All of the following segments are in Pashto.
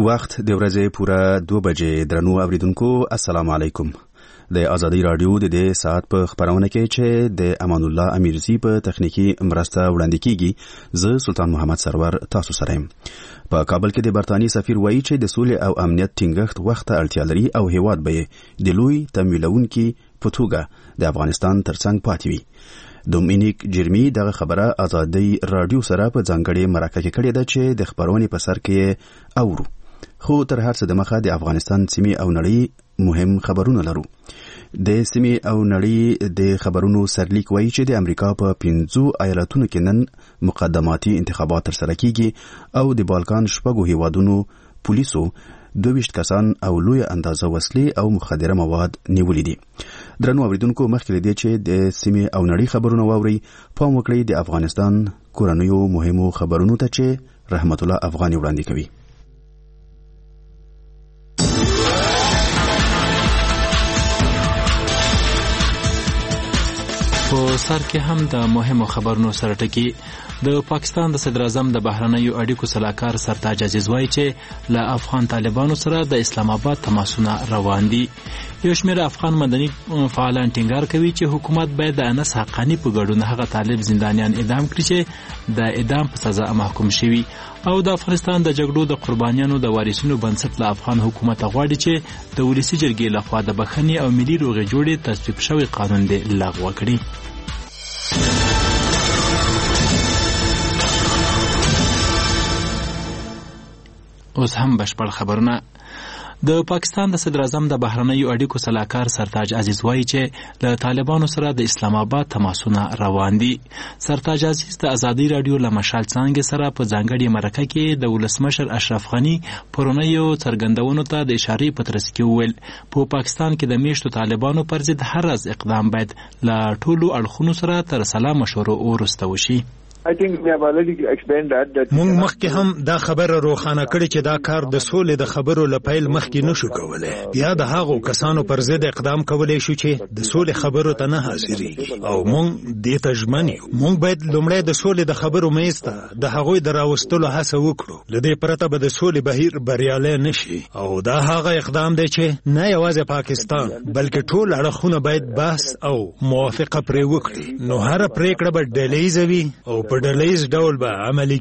وخت د ورځې پوره 2 بجې. درنو اوریدونکو السلام علیکم. د ازادي رادیو د دې ساعت په خبرونه کې چې د امان الله امیرزی په تخنیکی مرسته وړاندې کیږي، زه سلطان محمد سرور تاسو سره یم. په کابل کې د برتانی سفیر وایي چې د سولې او امنیت ټینګښت وخت اړتیا لري او هیواد به د لوی تمویلونکو په توګه د افغانستان ترڅنګ پاتې وي. دومینیک جرمی دغه خبره ازادي رادیو سره په ځانګړي مرکه کې کړې ده چې د خبرونې په سر کې اورو. خو تر هر څه د مخه د افغانستان سیمې او نړۍ مهم خبرونه لرو. د سیمې او نړۍ د خبرونو سرلیک وایي چې د امریکا په 15 ایالتونو کې نن مقدماتي انتخابات ترسره کیږي او د بالکان شپږو هیوادونو پولیسو 22 کسان او لوی اندازه وسلې او مخدره مواد نیولې دي. درنو اوریدونکو مخکې دې چې د سیمې او نړۍ خبرونه واوري، پام وکړئ د افغانستان کورنیو مهمو خبرونو ته چې رحمت الله افغاني وړاندې کوي. په سر کې هم د مهمو خبرونو سره ټکی. د پاکستان د صدر اعظم د بهرنیو اړیکو سلاکار سرتاج عزیز وایي چې له افغان طالبانو سره د اسلام آباد تماسونه روان دي. یو شمېر افغان مدني فعالان ټینګار کوي چې حکومت باید د انس حقانی په ګډون هغه طالب زندانیان اعدام کړي چې د اعدام په سزا محکوم شوي، او د افغانستان د جګړو د قربانیانو د وارثینو بنسټ له افغان حکومت غواړي چې د ولسي جرګې لخوا د بخښنې او ملي روغې جوړې تصویب شوی قانون دې لغوه کړي. اوس هم بشپړ خبرونه. د پاکستان د صدر اعظم د بهرنیو اړیکو سلاکار سرتاج عزیز وایي چې له طالبانو سره د اسلام آباد تماسونه روان دي. سرتاج عزیز د ازادي رادیو له مشال څانګې سره په ځانګړي مرکه کې د ولسمشر اشرف غني پرونیو څرګندونو ته د اشارې په ترڅ کې وویل په پاکستان کې د میشتو طالبانو پر ضد هر از اقدام باید له ټولو اړخونو سره تر سلا مشورو وروسته وشي. مونږ مخکې هم دا خبره روښانه کړې چې دا کار د سولې د خبرو لپیل مخکې نشو کولای. بیا د هغو کسانو پر ضد اقدام کولای شو چې د سولې خبرو ته نه حاضرېږي او مونږ دې ته ژمن یو. مونږ باید لومړی د سولې د خبرو میز ته د هغوی د راوستلو هڅه وکړو. له دې پرته به د سولې بهیر بریالی نشي، او دا هغه اقدام دی چې نه یوازې پاکستان بلکې ټول اړخونه باید بحث او موافقه پرې وکړي. نو هره پریکړه به ډلهییزه وي او په ډلهییز ډول به عملي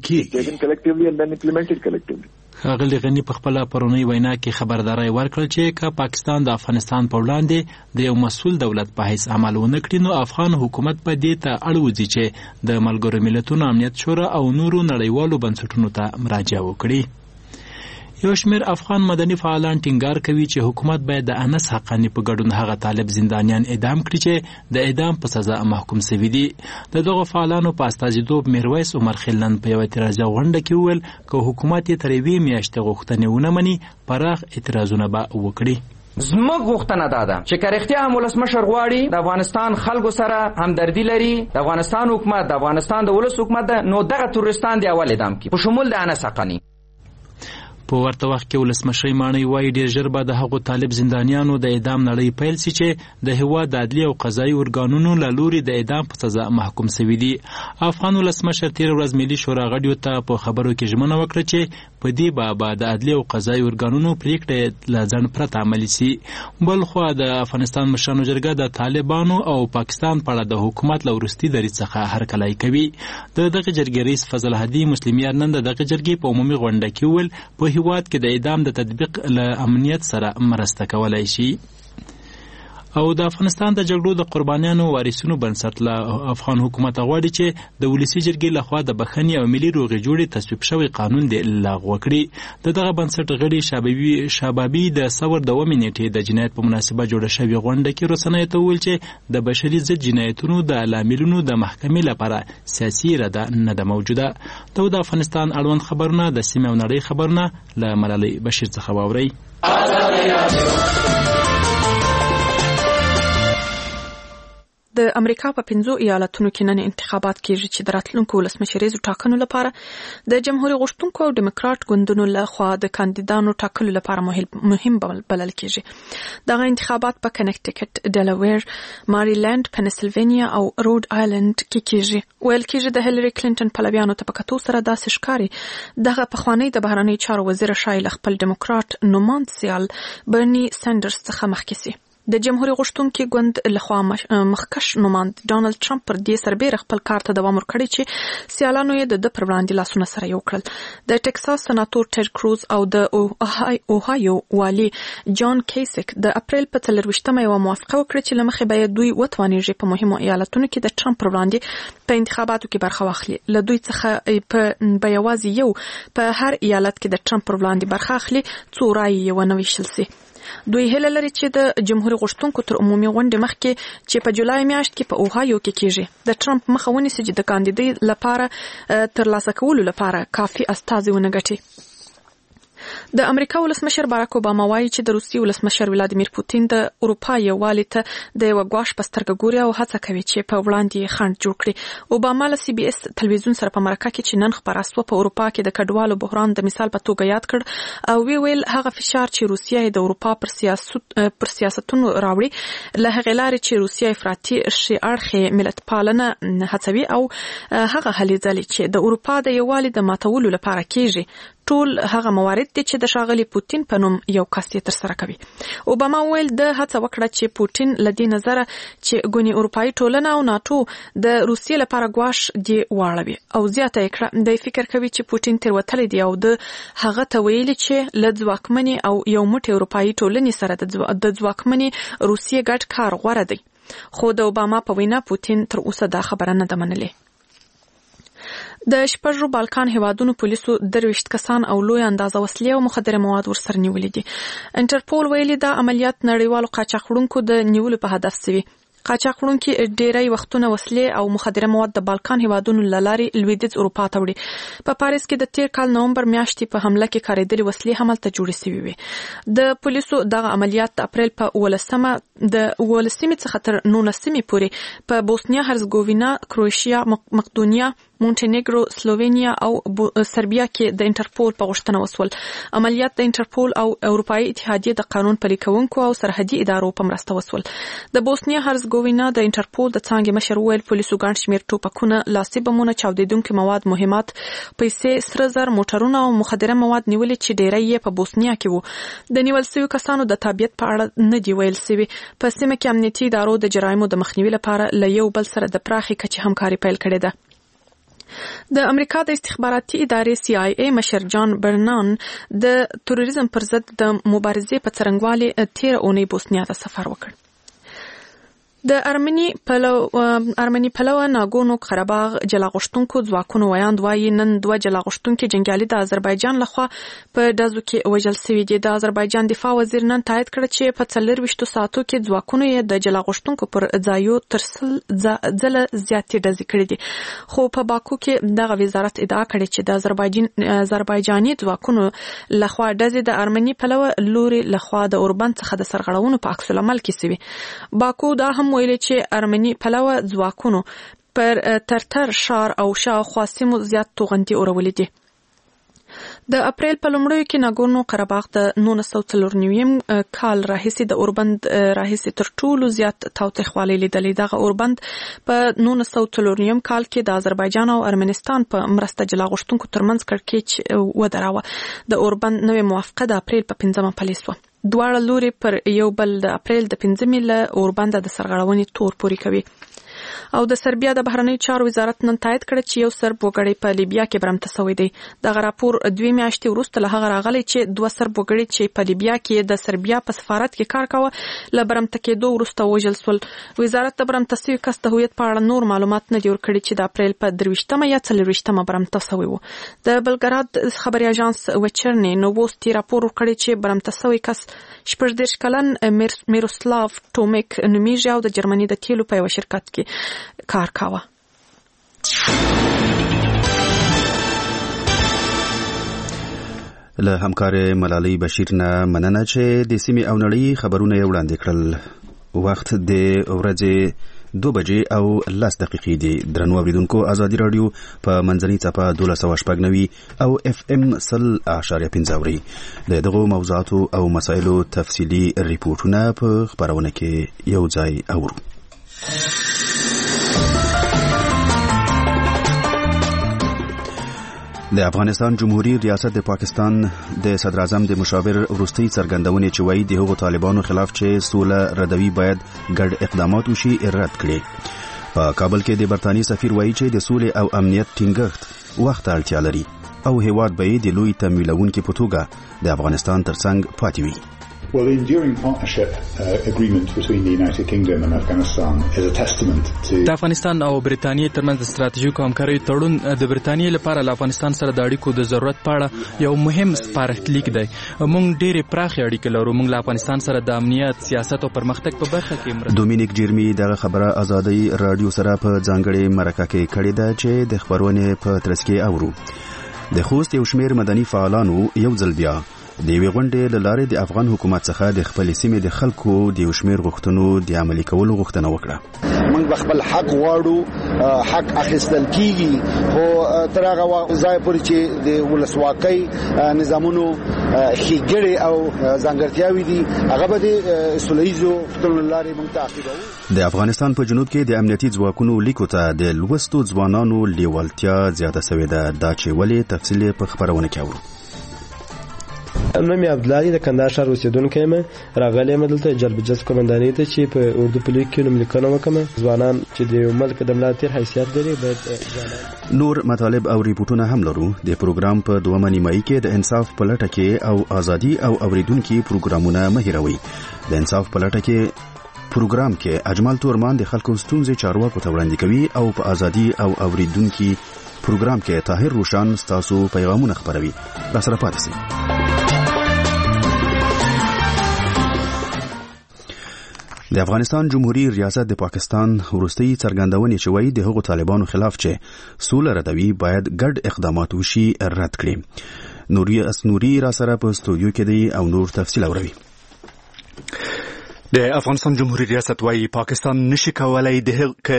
کیږي. ښاغلي غني په خپله پرونۍ وینا کې خبرداری ورکړل چې که پاکستان د افغانستان په وړاندې د یو مسؤل دولت په حیث عمل ونه کړي، نو افغان حکومت به دې ته اړ وځي چې د ملګرو ملتونو امنیت شورا او نورو نړیوالو بنسټونو ته مراجعه وکړي. یو شمېر افغان مدني فعالان ټینګار کوي چې حکومت باید د انس حقانی په ګډون هغه طالب زندانیان اعدام کړي چې د اعدام په سزا محکوم شوي دي. د دغو فعالانو په استازیتوب میرویس عمر خیلن په یوه اعتراضي غونډه کې وویل که حکومت یې تر یوې میاشتې غوښتنې ونه مني، پراخ اعتراضونه به وکړي. زموږ غوښتنه دا ده چې که رښتیا هم ولسمشر غواړي د افغانستان خلکو سره همدردي لري، د افغانستان حکومت د افغانستان د ولس حکومت ده، نو دغه تروریستان دی اول اعدام کړي په شمول د انس حقانی. په ورته وخت کې ولسمشر ماڼۍ وایي ډېر ژر به د هغو طالب زندانیانو د اعدام نړۍ پیل شي چې د هېواد د عدلي او قضایي ارګانونو له لوري د اعدام په سزا محکوم شوي دي. افغان ولسمشر تېره ورځ ملي شورا غړیو ته په خبرو کې ژمنه وکړه چې په دې بابه د عدلي او قضایي ارګانونو پریکړې له ځنډ پرته عملي شي. بل خوا د افغانستان مشرانو جرګه د طالبانو او پاکستان په اړه د حکومت له وروستي دریځ څخه هرکلی کوي. د دغه جرګې رئیس فضل هدي مسلمیار نن د دغه جرګې په عمومي غونډه کې وویل په هیواد کې د اعدام د تطبیق له امنیت سره مرسته کولای شي. او د افغانستان د جګړو د قربانیانو وارثینو بنسټ له افغان حکومت غواړي چې د ولسي جرګې لخوا د بخښنې او ملي روغې جوړې تصویب شوی قانون دې لغوه کړي. د دغه بنسټ غړي شابابي د ثور د 2 نیټې د جنایت په مناسبه جوړه شوې غونډه کې رسنیو ته وویل چې د بشري ضد جنایتونو د لاملونو د محکمې لپاره سیاسي اراده نه ده موجوده. د افغانستان اړوند خبرونه د سیمې او نړۍ خبرونه له ملالۍ بشیر څخه واورئ. د امریکا په 5 ایالتونو کې نن انتخابات کېږي چې د راتلونکو ولسمشریزو ټاکنو لپاره د جمهوریت غوښتونکو او ډیموکرات ګوندونو لخوا د کاندیدانو ټاکلو لپاره مهم بلل کېږي. دغه انتخابات په کنیکټیکټ، ډیلاویر، ماریلند، پنسلوانیا او روډ آیلند کې کېږي. ویل کېږي د هیلری کلینټن پلویانو ته په کتو سره داسې ښکاري دغه پخوانی د بهرنی چارو وزیر شایل خپل ډیموکرات نوماند سیال برني ساندرز څخه مخکې سي. د جمهوریت غوښتونکو ګوند لخوا مخکش نوماند ډونالد ټرمپ پر دې سربېره خپل کار ته دوام ورکړی چې سیالانو یې د پر وړاندې لاسونه سره یو کړل. د ټکساس سناتور ټیډ کروز او د اوهایو والي جان کیسک د اپریل په 24مه یو موافقه وکړه چې لمخې باید دوی وتوانیږي په مهمو ایالتونو کې د ټرمپ پر وړاندې په انتخاباتو کې برخه واخلي. له دوی څخه په یوازې یو په هر ایالت کې د ټرمپ پر وړاندې برخه اخلي څو رایې یې ونه ویشل سي. دوی هیله لري چې د جمهوریت غوښتونکو تر عمومي غونډې مخکې چې په جولای میاشت کې په اوهایو کې کېږي د ټرمپ مخه ونیسي چې د کاندیدۍ لپاره ترلاسه کولو لپاره کافي استازي ونه ګټي. د امریکا ولسمشر باراک اوباما وایي چې د روسیې ولسمشر ولادیمیر پوتین د اروپا یووالي ته د یو غواش په سترګه ګوري او هڅه کوي چې په وړاندې خنډ جوړ کړي. اوباما له سی بي اس تلویزیون سره په مرکه کې چې نن خبره سوه په اروپا کې د کډوالو بحران د مثال په توګه یاد کړ او ویل هغه فشار چې روسیه د اروپا پر سیاستونو راوړي له هغې لارې چې روسیه افراطي شي اړخې ملت پالنه هڅوي او هغه هلې ځلې چې د اروپا د یووالي د ماتولو لپاره کېږي ټول هغه موارد دي چې د ښاغلي پوتین په نوم یو کس یې ترسره کوي. اوباما ویل د هڅه وکړه چې پوتین له دې نظره چې ګونې اروپایي ټولنه او ناتو د روسیې لپاره ګواښ دی واړوي او زیاته یې کړه د فکر کوي چې پوتین تېروتلی دی او د هغه ته ویلي چې له ځواکمنې او یو موټی اروپایي ټولنې سره د ځواکمنې روسیې ګډ کار غوره دی. خو د اوباما په وینا پوتین تر اوسه دا خبره نه ده منلې. د 6 بالکان هیوادونو پولیسو 23 کسان او لوی اندازه وسلې او مخدره مواد ورسره نیولې دي. انټرپول ویلي دا عملیات نړیوالو قاچاقړونکو د نیولو په هدف سوي. قاچاقړونکو ډېری وختونه وسلې او مخدره مواد د بالکان هیوادونو له لارې لویدیځ اروپا ته وړي. په پاریس کې د تیر کال نومبر میاشتې په حمله کې کارېدلې وسلې همالته جوړې سوي وي. د پولیسو دغه عملیات د اپریل په 18مه د 18مې څخه تر 19مې پورې په بوسنیا هرزګووینا، کروشیا، مقدونیا، مونټینیګرو، سلووینیا او سربیا کې د انټرپول په غوښتنه وسول. عملیات د انټرپول او اروپایي اتحادیې د قانون پلي کوونکو او سرحدي ادارو په مرسته وسول. د بوسنیا هرزګووینا د انټرپول د څانګې مشر ویل پولیسو ګڼ شمېر ټوپکونه، لاسي بمونه، چاودېدونکي مواد، مهمات، پیسې، سره زر، موټرونه او مخدره مواد نیولې چې ډېری یې په بوسنیا کې وو. د نیول سوي کسانو د تابعیت په اړه نه دی ویل سوي. په سیمه کې امنیتي ادارو د جرایمو د مخنیوي لپاره له یو بل سره د پراخې کچې همکاري پیل کړې ده. د امریکا د استخباراتي ادارې CIA مشر جان برنان د تروریزم پر ضد د مبارزې په څرنګوالي تیر اونۍ بوسنیا ته سفر وکړ. د ارمني پلوه ناګورنو قرهباغ جلاغوښتونکو ځواکونو ویاند وایي نن 2 جلاغوښتونکي جنګیالي د آذربایجان لخوا په ډزو کې وژل شوي دي. د آذربایجان دفاع وزیر نن تایید کړ چې په 24 ساعتو کې ځواکونو یې د جلاغوښتونکو پر ځایو تر 100 ځله زیاتې ډزې کړې دي. خو په باکو کې دغه وزارت ادعا کړې چې د آذربایجاني ځواکونو لخوا ډزې د ارمني پلوه لوري لخوا د اوربند څخه د سرغړونو په عکس العمل کې شوي. باکو دا هم ویلي چې ارمني پلوه ځواکونو پر ترتر ښار او شاوخوا سیمو زیات توغندي اورولې دي. د اپریل په لومړیو کې ناګورنو قرهباغ د 1994 کال راهیسې د اوربند راهیسې تر ټولو زیات تاوتریخوالی لیدلی. دغه اوربند په 1994 کال کې د آذربایجان او ارمنستان په مرسته جلاغوښتونکو ترمنځ کړکېچ ودراوه. د اوربند نوې موافقه د اپریل په 5مه پلي سوه. دواړه لوري پر یو بل د اپریل د 5مې له اوربنده د سرغړونې تور پوري کوي. او د سربیا د بهرنیو چارو وزارت نن تایید کړ چې یو سرب وګړی په لیبیا کې برمته شوی دی. دغه راپور 2 میاشتې وروسته له هغه راغلی چې 2 سرب وګړي چې په لیبیا کې د سربیا په سفارت کې کار کاوه له برمته کېدو وروسته وژل شول. وزارت د برمته شوي کس د هویت په اړه نور معلومات نه دي ورکړي چې د اپریل په 23مه یا 24مه برمته شوی و. د بلګراد خبري اژانس وچرني نووستي راپور ورکړي چې برمته شوی کس 14 کلن میروسلاو ټومیک نومیږي او د جرمني د تیلو په یو شرکت کې کار کاوه. له همکار ملالۍ بشیر نه مننه چې د سیمې او نړۍ خبرونه یې وړاندې کړل. وخت د ورځې 2 بجې او 10 دقیقې دي. درنو اوریدونکو ازادي رادیو په منځنۍ څپه 1290 او FM 100.5 د دغه موضوعاتو او مسایلو تفصیلی ریپورتونه په خبرونه کې یو ځای اورو. د افغانستان جمهوریت ریاست د پاکستان د صدر اعظم د مشاور وروستي څرګندونې چې وایي د هغو طالبانو خلاف چې سوله ردوي باید ګډ اقدامات وشي رد کړي. په کابل کې د برتانیې سفیر وایي چې د سولې او امنیت ټینګښت وخت اړتیا لري او هیواد به د لوی تمویلونکو په توګه د افغانستان ترڅنګ پاتې وي. Well, the enduring partnership agreement between the United Kingdom and Afghanistan is a testament to د افغانستان او برتانیې ترمنځ د ستراتیژیکو همکارۍ تړون د برتانیې لپاره له افغانستان سره د اړیکو د ضرورت په اړه یو مهم سپارښتلیک دی. موږ ډېرې پراخې اړیکې لرو. موږ له افغانستان سره د امنیت، سیاست او پرمختګ په برخه کې مرسته. دومینیک جرمی دغه خبره ازادي رادیو سره په ځانګړې مرکه کې کړې ده چې د خبرونې په ترڅ کې اورو. د خوست یو شمېر مدني فعالانو یو ځل بیا د یوې غونډې له لارې د افغان حکومت څخه د خپلې سیمې د خلکو د یو شمېر غوښتنو د عملي کولو غوښتنه وکړه. موږ به خپل حق غواړو، حق اخیستل کیږي، خو تر هغه ځای پورې چې د ولسواکۍ نظامونو ښېګړې او ځانګړتیاوې دي هغه به د سوله ییزو غوښتنو له لارې موږ تعقیبوو. د افغانستان په جنوب کې د امنیتي ځواکونو لیکو ته د لوستو ځوانانو لیوالتیا زیاته شوې ده. دا چې ولې تفصیل په خبرونه کې اورو. نوم عبدالله د کندهار ښار اوسیدونکی یم. راغلی یم دلته جلب جذب قومندانۍ ته چې په اردو پلیک کې نوملیکنه وکړم. ځوانان چې د ملک د ملا تیر حیثیت لري باید نور مطالب او ریپورتونه هم لرو. د پروګرام په دومره نیمایي کې د انصاف په لټه کې او ازادي او اوریدونکو پروګرامونه مه هیروئ. د انصاف په لټه کې پروګرام کې اجمل تورمان د خلکو ستونزې چارواکو ته وړاندې کوي او په ازادي او اوریدونکو پروګرام کې طاهر روشان ستاسو پیغامونه خبروي. را سره پاتې شئ. د افغانستان جمهوریت ریاست د پاکستان وروستي څرګندونې چې وایي د هغو طالبانو خلاف چې سوله ردوي باید ګډ اقدامات وشي رد کړي. نوري را سره په استودیو کې دی او نور تفصیل اوري. د افغانستان جمهوریت ریاست وايي پاکستان نشي کولای د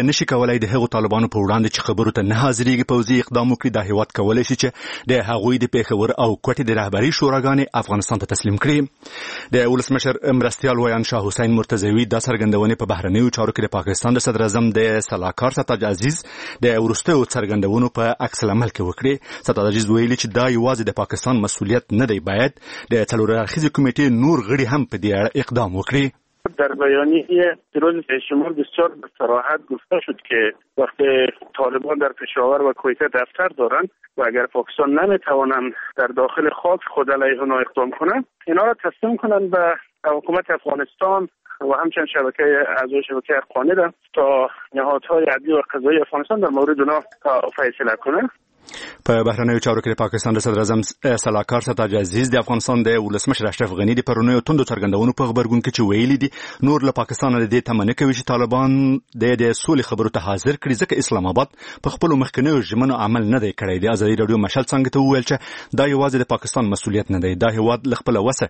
هغو طالبانو په وړاندې چې خبرو ته نه حاضرېږي پوځي اقدام وکړي. دا هیواد کولای شي چې د هغوی د پیښور او کوټې د رهبري شوراګانې افغانستان ته تسلیم کړي. د ولسمشر مرستیال ویان شاه حسین مرتضوی دا څرګندونې په بهرنیو چارو کې د پاکستان د صدر اعظم د سلاکار ستاج عزیز د وروستیو څرګندونو په عکس العمل کې وکړي. ستاج عزیز ویلي چې دا یوازې د پاکستان مسؤلیت نه دی، باید د څلور اړخیزې کمیټې نور غړي هم په دې اړه اقدام وکړي. در بیانیه روز شمال بسیار به صراحت گفته شد که وقتی طالبان در پشاور و کویته دفتر دارند و اگر پاکستان نمیتوانند در داخل خاک خود علیه اونا اقدام کنند، اینا را تسلیم کنند به حکومت افغانستان و همچنین شبکه اعضای شبکه افغانی تا نهادهای عدلی و قضایی افغانستان در مورد اونا فیصله کنند. په بهرنیو چارو کې د پاکستان د صدر اعظم سلاکار ستاج عزیز د افغانستان د ولسمشر اشرف غنی د پرونیو توندو څرګندونو په خبرګون کې چې ویلي دي نور له پاکستان د دې تمه نه کوي چې طالبان د سولې خبرو ته حاضر کړي، ځکه اسلام آباد په خپل مخکنیو ژمنو عمل نه دی کړی. د ازادي رادیو مشال څنګه ته وویل چې دا یوازې د پاکستان مسؤلیت نه دی، دا هیواد له خپل وسه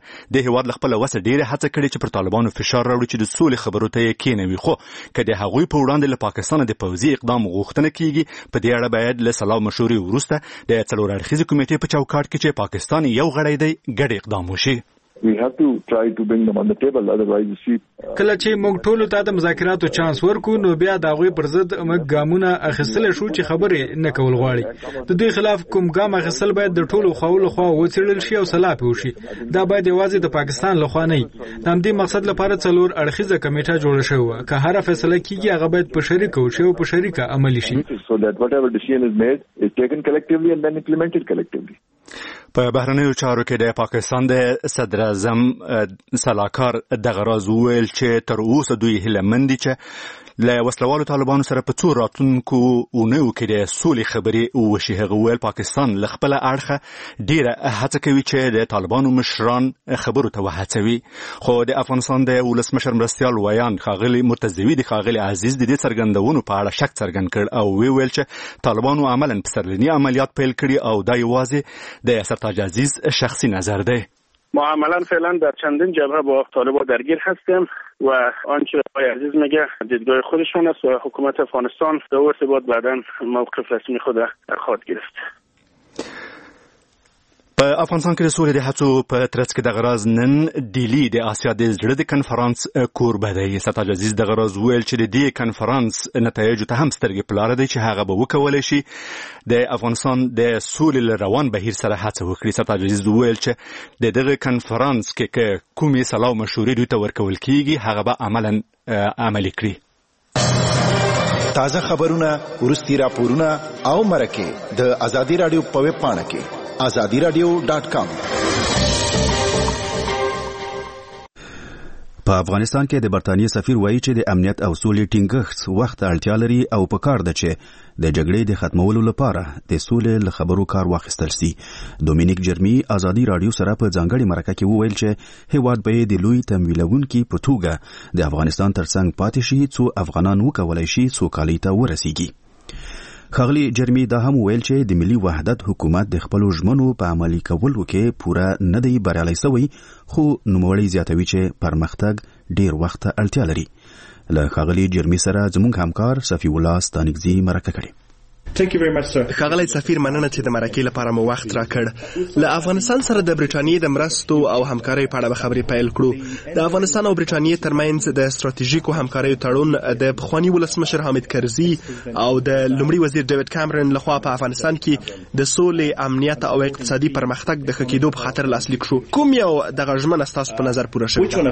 ډېره هڅه کړې چې پر طالبانو فشار راوړي چې د سولې خبرو ته یې کېنوي. خو که د هغوی په وړاندې له پاکستان د پوځي اقدام غوښتنه کیږي، په دې اړه باید له سلا مشورې وروسته د څلور اړخیزې کمیټې په چوکاټ کې چې پاکستان یو غړی دی ګډ اقدام وشي. We have to try to bring them on the table, otherwise you see کله چې موږ ټول ته د مذاکراتو چانس ورکو نو بیا د هغوی پر ضد موږ ګامونه اخیستل شو چې خبرې نه کول غواړي. د دوی خلاف کوم ګام اخیستل باید د ټولو خواو خوا وڅېړل شي او سلا پې وشي. دا باید یوازې د پاکستان لخوا نه وي. د همدې مقصد لپاره څلور اړخیزه کمیټه جوړه شوې وه. که هره فیصله کیږي هغه باید په شریکه وشي او په شریکه عملي شي. so that whatever decision is made is taken collectively and then implemented collectively. په بهرنیو چارو کې د پاکستان د صدر اعظم سلاکار دغه راز وویل چې تر اوسه دوی هیلهمند دي چې له وسلوالو طالبانو سره په څو راتلونکو اونیو کې د سولې خبرې وشي. هغه ویل پاکستان له خپله اړخه ډېره هڅه کوي چې د طالبانو مشران خبرو ته وهڅوي. خو د افغانستان د ولسمشر مرستیال ویان ښاغلي مرتضوي د ښاغلي عزیز د دې څرګندونو په اړه شک څرګند کړ او ویل چې طالبانو عملاً پسرلني عملیات پیل کړي او دا یوازې د سرتاج عزیز شخصي نظر دی. ما عملا فعلا در چندین جبهه با طالبان درگیر هستیم و آنچه آقای عزیز میگه دیدگاه خودشون است و حکومت افغانستان در ارتباط بعداً موقف رسمی خود خواهد گرفت. په افغانستان کې د سولې د هڅو په ترڅ کې د غراز نن ډیلی د آسیا د زړه د کنفرانس کوربه دی. ستاج عزیز د غراز ویل چې د دې کنفرانس نتایج ته هم سترګې په لاره دی چې هغه به وکولای شي د افغانستان د سولې روان بهیر سره هڅه وکړي. ستاج عزیز ویل چې د دغه کنفرانس کې کومې سلا او مشورې دوی ته ورکول کیږي هغه به عملاً عملي کړي. تازه خبرونه، ورستي راپورونه او مرکه د ازادي رادیو په ویب پاڼه کې azadiradio.com. په افغانستان کې د برتانیې سفیر وایي چې د امنیت او سولې ټینګښت وخت اړتیا لري او پکار ده چې د جګړې د ختمولو لپاره د سولې له خبرو کار واخیستل شي. دومینیک جرمی ازادي رادیو سره په ځانګړي مرکه کې وویل چې هیواد به د لوی تمویلونکي په توګه د افغانستان ترڅنګ پاتې شي څو افغانان وکولای شي سوکالۍ ته ورسیږي. خاغلی جرمی دا هم ویل چې د ملي وحدت حکومت د خپل ژمنو په عملي کولو کې پوره نه دی بریالی شوی خو نوموړی زیاتوي چې پرمختګ ډیر وخت اړتیا لري. له خاغلی جرمی سره زموږ همکار صفی الله ستانګزی مرکه کړې. ښاغلی سفیر مننه چې د مرکې لپاره مو وخت راکړ. له افغانستان سره د برټانیې د مرستو او همکارۍ په اړه به خبرې پیل کړو. د افغانستان او برټانیې ترمنځ د ستراتیژیکو همکاریو تړون د پخواني ولسمشر حامد کرزي او د لومړي وزیر ډیوډ کامرن لخوا په افغانستان کې د سولې، امنیت او اقتصادي پرمختګ د ښه کېدو په خاطر لاسلیک شو. کوم یو دغه ژمنه ستاسو په نظر پوره شوې ده؟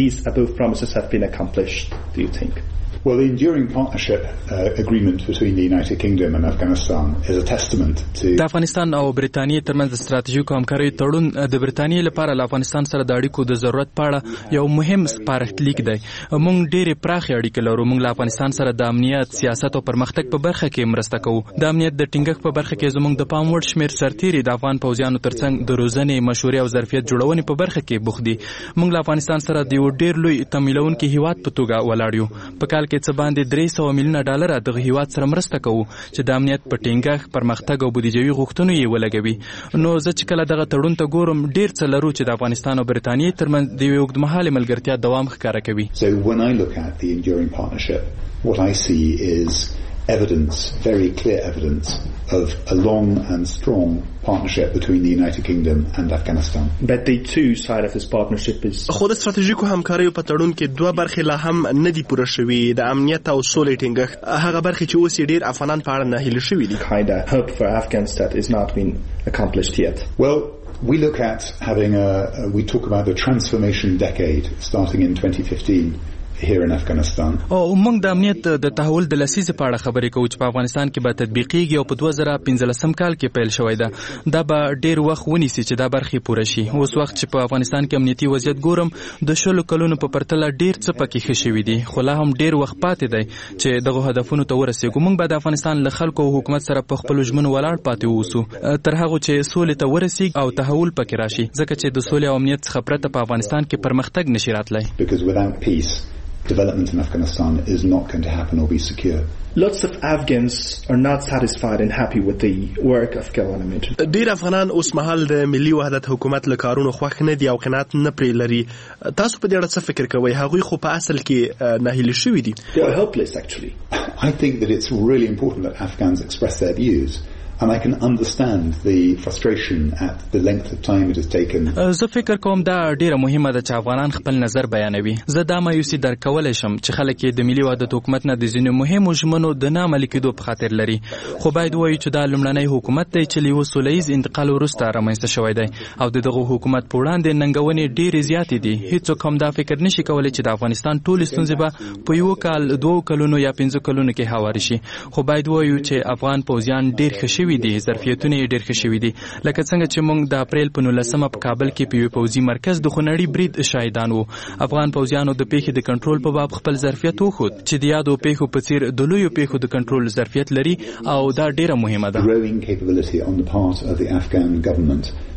Well, the enduring partnership agreement between the United Kingdom and Afghanistan is a testament to د افغانستان او برټانیې ترمنځ د ستراتیژیکو همکاریو تړون د برټانیې لپاره له افغانستان سره د اړیکو د ضرورت په اړه یو مهم سپارښتلیک دی. موږ ډېرې پراخې اړیکې لرو. موږ له افغانستان سره د امنیت، سیاست او پرمختګ په برخه کې مرسته کوو. د امنیت د ټینګښت په برخه کې زموږ د پام وړ شمېر سرتیري د افغان پوځیانو ترڅنګ د روزنې، مشورې او ظرفیت جوړونې په برخه کې بوخت دي. موږ له افغانستان سره د یو ډېر لوی تمویلونکي هیواد په توګه ولاړ یو. په کال کې څه باندې 300 میلیونه ډالر دغه هیواد سره مرسته کوو چې د امنیت په ټینګښت، پرمختګ او بودیجوي غوښتنو یې ولګوي. نو زه چې کله دغه تړون ته ګورم ډیر څه لرو چې د افغانستان او برټانیې ترمنځ د یوې اوږدمهالې ملګرتیا دوام ښکاره کوي. So when I look at the enduring partnership, what I see is evidence, very clear evidence of a long and strong partnership between the United Kingdom and Afghanistan. But the two side of this partnership is خو د ستراتیژیکو همکاریو په تړون کې دوه برخې لا هم نه دي پوره شوي، د امنیت او سولې ټینګښت. هغه برخې چې اوس یې ډېر افغانان په اړه ناهیلي شوي دي. Hope for Afghanistan is not been accomplished yet. Well, we look at having we talk about the transformation decade starting in 2015 here in Afghanistan. او موږ د امنیت د تحول د لسیزې په اړه خبرې کوو چې په افغانستان کې به تطبیقیږي او په 2015 کال کې پیل شوی ده. دا به ډیر وخت ونیسي چې دا برخې پوره شي. اوس وخت چې په افغانستان کې امنیتي وضعیت ګورم د 20 کلونو په پرتله ډیر څه پکې ښه شوي دي، خو لا هم ډیر وخت پاتې دی چې دغه هدفونو ته ورسېږو. موږ به د افغانستان له خلکو او حکومت سره په خپلو ژمنو ولاړ پاتې اوسو تر هغه چې سولې ته ورسېږي او تحول پکې راشي، ځکه چې د سولې او امنیت څخه پرته په افغانستان کې پرمختګ نشي راتلی. Because without peace, development in Afghanistan is not going to happen or be secure. Lots of Afghans are not satisfied and happy with the work of government. ډیر افغانان اوس مهال د ملي وحدت حکومت له کارونو خوښ نه دي او قناعت نه پرې لري. تاسو په دې اړه څه فکر کوئ؟ هغوی خو په اصل کې ناهیلي شوي دي. They are helpless actually. I think that it's really important that Afghans express their views. And I can understand the frustration at the length of time it has taken. زه فکر کوم دا ډیره مهمه ده چې افغانان خپل نظر بیانوي. زه دا مایوسي درکولی شم چې خلک یې د ملي وحدت حکومت نه د ځینو مهمو ژمنو د نه عملي کېدو په خاطر لري. خو باید ووایو چې دا لومړنی حکومت دی چې له یوه سوله ییز انتقال وروسته رامنځته شوی دی او د دغه حکومت په وړاندې ننګونې ډیرې زیاتې دي. هیڅوک هم دا فکر نشي کولی چې د افغانستان ټولې ستونزې به په 1 کال، 2 کلونو یا 5 کلونو کې هوارې شي. خو باید ووایو چې افغان پوځیان ډیر ښه شوي دي، ظرفیتونه ډېر ښه شوي دي. لکه څنګه چې موږ د اپریل په 19 په کابل کې په یو پوځي مرکز د خونړي برید شاهدان وو. افغان پوځیانو د پیښې د کنټرول په باب خپل ظرفیت وښود چې د یادو پیښو په څیر د لویو پیښو د کنټرول ظرفیت لري او دا ډیره مهمه ده. Growing capability on the part of the Afghan government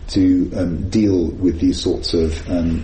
to deal with these sorts of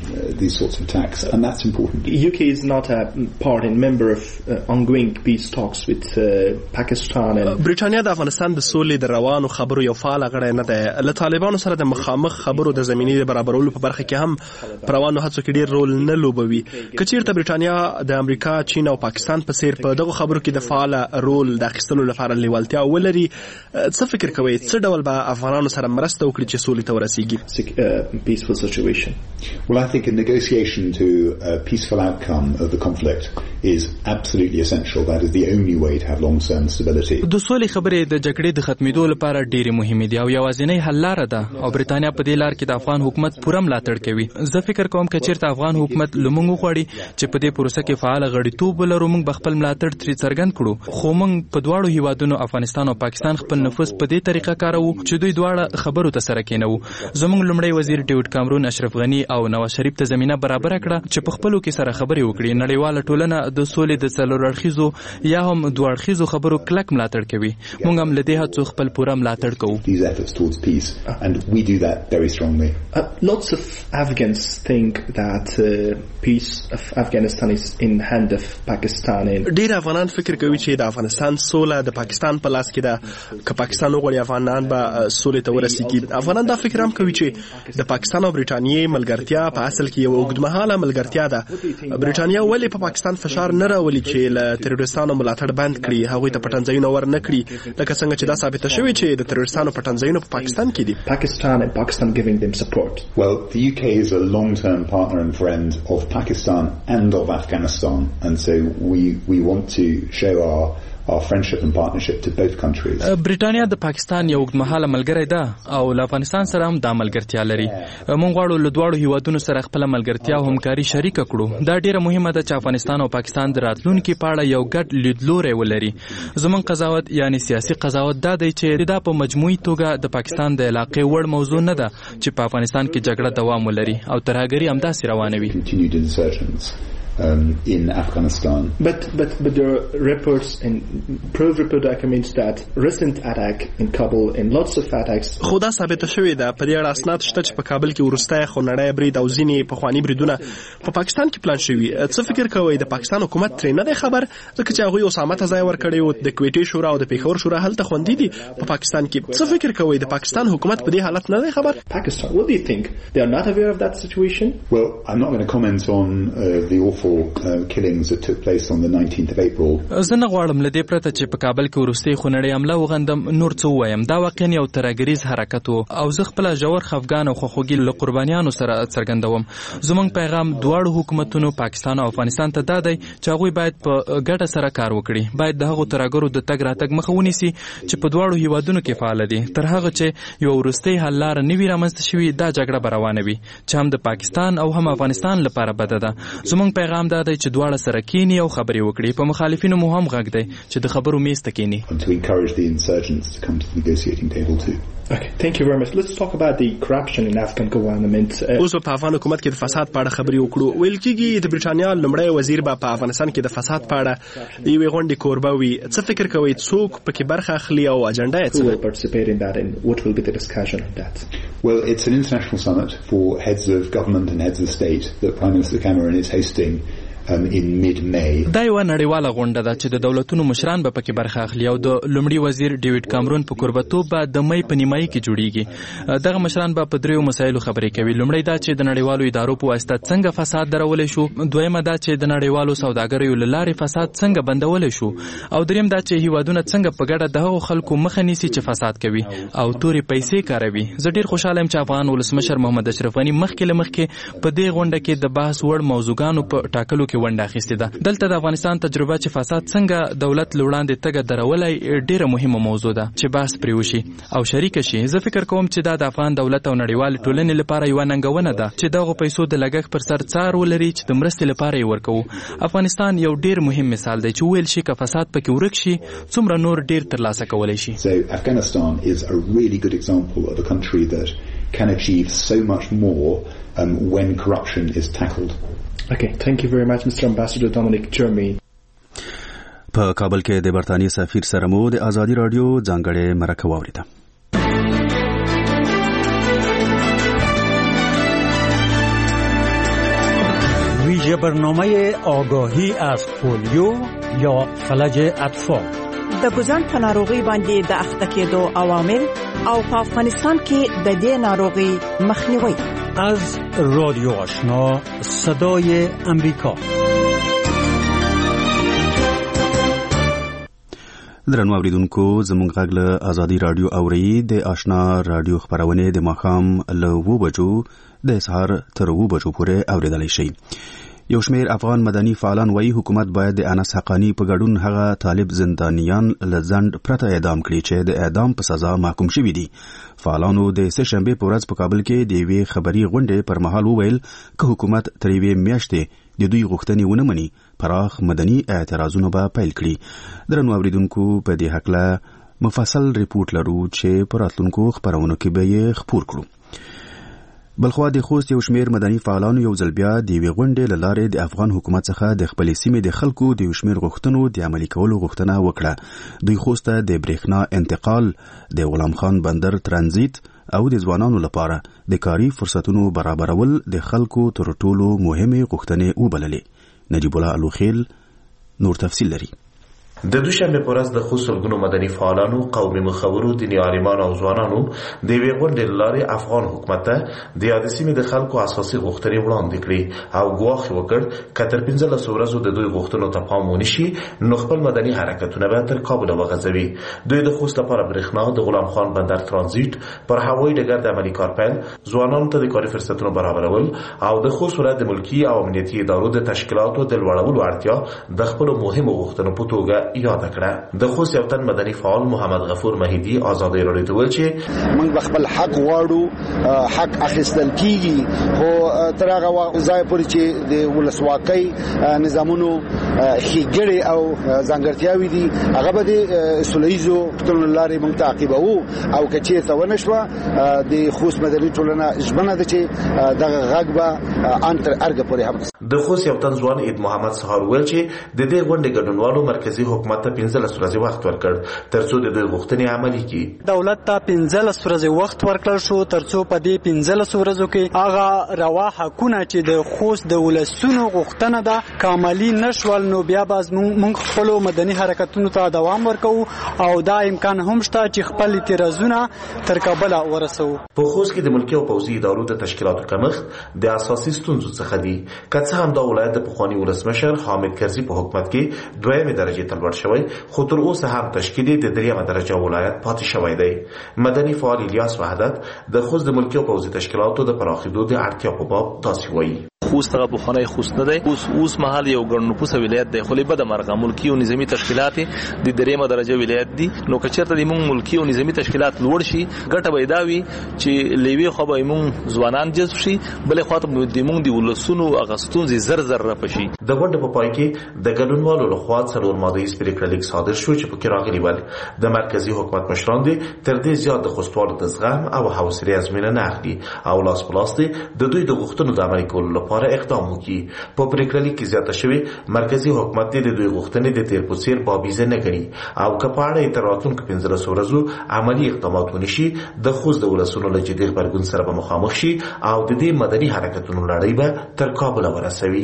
attacks, and that's important. UK is not a part and member of ongoing peace talks with Pakistan. برټانیا د افغانستان د سولې د روانو خبرو یو فعال غړی نه دی. له طالبانو سره د مخامخ خبرو د زمینې د برابرولو په برخه کې هم پر روانو هڅو کې ډیر رول نه لوبوي. کچیرته برټانیا د امریکا، چین او پاکستان په څیر په دغه خبرو کې د فعال رول د اخیستلو لپاره لیوالتیا ولري، څه فکر کوي څه ډول به افغانانو سره مرسته وکړي چې سولې ته ورسیږي؟ Peaceful situation. Well, I think a negotiation to a peaceful outcome of the conflict is absolutely essential. That is the only way to have long-term stability. د سولې خبرې د جګړې د ختمېدو لپاره ډېرې مهمې دي او یوازینۍ حل لاره ده او برټانیا په دې لار کې د افغان حکومت پوره ملاتړ کوي. زه فکر کوم که چېرته افغان حکومت له موږ وغواړي چې په دې پروسه کې فعال غړیتوب ولرو، موږ به خپل ملاتړ ترې څرګند کړو. خو موږ په دواړو هیوادونو افغانستان او پاکستان خپل نفوذ په دې طریقه کاروو چې دوی دواړه خبرو ته سره کېنوو. زموږ لومړی وزیر ډیوډ کامرون اشرف غنی او نواز شریف ته زمینه برابر کړه چې په خپلو کې سره خبرې وکړي. نړیواله ټولنه د سولې د څلور اړخیزو یا هم دوه اړخیزو خبرو کلک ملاتړ کوي. موږ هم له دې هڅو خپل پوره ملاتړ کوو. These efforts towards peace, and we do that very strongly. Lots of Afghans think that peace of Afghanistan is in hand of Pakistan. ډیر افغانان فکر کوي چې د افغانستان سوله د پاکستان په لاس کې ده. که پاکستان وغواړي افغانان به سولې ته ورسیږي. افغانان دا فکر هم کوي چې د پاکستان او برټانیې ملګرتیا په اصل کې یو اوږدمهاله ملګرتیا ده. برټانیا ولې په پاکستان فشار نه راولي چې له تروریستانو ملاتړ بند کړي، هغوی ته پټنځایونه ور نه کړي، لکه څنګه چې دا ثابته شوې چې د تروریستانو پټنځایونه په پاکستان کې دي. Pakistan giving them support. Well, the UK is a long-term partner and friend of Pakistan and of Afghanistan, and so we want to show our friendship and partnership to both countries. برټانیا د پاکستان یو اوږدمهاله ملګری ده او له افغانستان سره هم دا ملګرتیا لري. موږ غواړو له دواړو هیوادونو سره خپله ملګرتیا او همکاري شریکه کړو. دا ډیره مهمه ده چې افغانستان او پاکستان د راتلونکي په اړه یو ګډ لیدلوری ولري. زموږ قضاوت یعنی سیاسي قضاوت دا دی چې دا په مجموعي توګه د پاکستان د علاقې وړ موضوع نه ده چې په افغانستان کې جګړه دوام ولري او ترهګري همداسې روانه وي. In Afghanistan. But there are reports and pro-report documents that recent attack in Kabul and lots of attacks. خو دا ثابته شوې ده په دې اړه اسناد شته چې په کابل کې وروستی خونړی برید او ځینې پخواني بریدونه په پاکستان کې پلان شوي. څه فکر کوئ د پاکستان حکومت ترې نه دی خبر؟ ځکه چې هغوی اسامه ته ځای ورکړی و، د کویټې شورا او د پېښور شورا هلته خوندي دي په پاکستان کې. څه فکر کوئ د پاکستان حکومت په دې حالت نه دی خبر؟ Pakistan, what do you think? They are not aware of that situation? Well, I'm not going to comment on the awful killings that took place on the 19th of April. زه نه غواړم له دې پرته چې په کابل کې وروستۍ خونړۍ حمله وغندم نور څه ووایم. دا واقعا یو ترهګریز حرکت و او زه خپله ژور خفګان او خواخوږي له قربانیانو سره څرګندوم. زموږ پیغام دواړو حکومتونو پاکستان او افغانستان ته دا دی چې هغوی باید په ګډه سره کار وکړي. باید د هغو ترهګرو د تګ راتګ مخه ونیسي چې په دواړو هیوادونو کې فعاله دي. تر هغه چې یو وروستۍ حل لاره نه وي رامنځته شوي دا جګړه به روانه وي چې هم د پاکستان او هم افغانستان لپاره بده ده. زموږ پیغام دا دی چې دواړه سره کینی او خبرې وکړي. په مخالفینو مو هم غږ دی چې د خبرو میز ته کینی. Okay, thank you very much. Let's talk about the corruption in Afghan government. اوس په افغان حکومت کې د فساد په اړه خبرې وکړو. ویل کېږي د برټانیا لومړی وزیر به په افغانستان کې د فساد په اړه د یوې غونډې کوربه وي. څه فکر کوئ څوک پکې برخه اخلي او اجنډا یې څه will participate in that and what will be the discussion on that? Well, it's an international summit for heads of government and heads of state that Prime Minister Cameron is hosting in mid-May. دا یو نړیواله غونډه ده چې د دولتونو مشران به پکې برخه اخلي او د لومړي وزیر ډیوډ کامرون په کوربتوب به د مې په نیمایي کې جوړیږي. دغه مشران به په دریو مسایلو خبرې کوي. لومړی دا چې د نړیوالو ادارو په واسطه څنګه فساد درولی شو، دویمه دا چې د نړیوالو سوداګریو له لارې فساد څنګه بندولی شو، او دریم دا چې هیوادونه څنګه په ګډه د هغو خلکو مخه نیسي چې فساد کوي او تورې پیسې کاروي. زه ډیر خوشاله یم چې افغان ولسمشر محمد اشرف غني مخکې له مخکې په دې غونډه کې د بحث وړ موضوعګانو په ټاکلو کې ونډه اخیستې ده. دلته د افغانستان تجربه چې فساد څنګه دولت لوړاندې تګ درولای ډیره مهمه موضوع ده چې بحث پرې وشي او شریک شي. زه فکر کوم چې دا د افغان دولت او نړیوال ټولنې لپاره یو ننګونه ده چې دغه پیسو د لګښت پر سر څار ولري چې د مرستې لپاره یې ورکوو. افغانستان یو ډیر مهم مثال دی چې ویل شي که فساد پکې ورک شي څومره نور ډیر ترلاسه کولی شي. So Afghanistan is a really good example of a country that can achieve so much more when corruption is tackled. Okay, thank you very much, Mr. Ambassador Dominic Jeremy. په کابل کې د برتانیې سفیر سره مو د ازادي رادیو ځانګړې مرکه واوریده. ویژه برنامه آگاهی از پولیو یا فلج اطفال. د ګوزن په ناروغي باندې د اخته کېدو عوامل او په افغانستان کې د دې ناروغي مخنیوي. از رادیو آشنا صدای امریکا. درنو اوریدونکو زموږ غږ له آزادي رادیو اوري د آشنا رادیو خبرونه د ماښام له 2 بجو د سهار تر 2 بجو پورې اوریدلای شي. یو شمیر افغان مدني فعالان وایي حکومت باید د انس حقانی په ګډون هغه طالب زندانیان له ځنډ پرته اعدام کړي چې د اعدام په سزا محکوم شوي دي. فعالانو د سه شنبه په ورځ په کابل کې د یوې خبري غونډې پر مهال وویل که حکومت تر یوې میاشتې د دوی غوښتنې ونه مني پراخ مدني اعتراضونه به پیل کړي. درنو اوریدونکو په دې هکله مفصل ریپورت لرو چې په راتلونکو خبرونو کې به یې خپور کړو. بلخوا د خوست یو شمیر مدني فعالانو یو ځل بیا د یوې غونډې له لارې د افغان حکومت څخه د خپلې سیمې د خلکو د یو شمیر غوښتنو د عملي کولو غوښتنه وکړه. دوی خوست ته د برېښنا انتقال، د غلام خان بندر ترانزیت او د ځوانانو لپاره د کاري فرصتونو برابرول د خلکو تر ټولو مهمې غوښتنې وبللې. نجیب الله الوخیل نور تفصیل لري. د دوشنبه په ورځ د خوست سلګونو مدني فعالانو، قومي مخورو، دیني عالمانو او ځوانانو د یوې غونډې له لارې افغان حکومت ته د یادې سیمې د خلکو اساسي غوښتنې وړاندې کړې او ګواښ وکړ که تر 15 ورځو د دوی غوښتنو ته پام ونه شي نو خپل مدني حرکتونه به تر کابل وغځوي. دوی د خوست لپاره برېښنا، د غلام خان بندر ترانزیت، پر هوایي ډګر د عملي کار پیل، ځوانانو ته د کاري فرصتونو برابرول او د خوست ولایت د ملکي او امنیتي ادارو د تشکیلاتو د لوړولو اړتیا د خپلو مهمو غوښتنو په توګه یاد کړه. د خوست یو تن مدني فعال محمد غفور مهیدی آزادی رادیو ته ویل چې موږ خپل حق غواړو، حق اخیستل کیږي، خو تر هغه ځای پورې چې د ولسواکۍ نظامونو ښېګړې او ځانګړتیاوې دي هغه به د سولیزو ټولنو لارې موږ تعقیبوو او که چېرته ونه شوه د خوست مدني ټولنه ژمنه ده چې دغه غږ به ان تر ارګه پورې هم. د خوست یو تن ځوان عید محمد سهار ویل چې د دې غونډې ګډونوالو مرکزی حکومت ته 15 ورځې وخت ورکړ ترڅو د دوی غوښتنې عملي کړي. دولت ته 15 ورځې وخت ورکړل شو ترڅو په دې 15 ورځو کې هغه روا حقونه چې د خوست د ولسونو غوښتنه ده کاملي نشول نو بیا باز موږ خپل مدني حرکتونو ته دوام ورکو او دا امکان هم شته چې خپل اعتراضونه تر کابل ورسو. په خوست کې د ملکي او پوځي ادارو د تشکیلاتو کمښت د اساسي ستونزو څخه دی. که څه هم دا ولایت د پخواني ولسمشر حامد کرزي په حکومت کې 2مې درجه ته لوړ شوی خو تر اوسه هم تشکیل د 3مه درجه ولایت پاتې شوی دی. مدني فعال الیاس وحدت د خوست د ملکي او پوځي تشکیلاتو د پراخېدو د اړتیا په باب داسې وایي. خوست هغه بخونای خوست نه دی، اوس مهال یو ګڼ نفوس ولایت دی خو لبه د مرغه ملکی او نظامی تشکیلات د 3مه درجه ولایت دي. نو که چېرته د مونږ ملکی او نظامی تشکیلات لوړ شي ګټه به دا وي چې لوی خو به مونږ ځوانان جذب شي، بل خو ته د مونږ دی ولسونو اغستون زر رپشي. د غونډې په پای کې د ګډونوالو لخوا څلور ماده پریکړه لیک صادر شو چې پکې راغلي ول د مرکزی حکومت مشران دي تر دې زیات د خوستوالو د زغم او حوصله ازمنه نه اخلي او لاس پلاستي د دوی د غوښتنو د عملي کولو لپاره اقدام وکړي. په پریکړه لیک کې زیاته شوی مرکزی حکومت د دوی غوښتنې د تیر پوسیر بابیزه نه کوي او کپاړه تراتون کې 15 ورځو عملی اقدامات ونشي د خوست د ولسونو له جدي خبرګون سره به مخامخ شي او د دې مدني حرکتونو لړۍ به تر کابل ورسوي.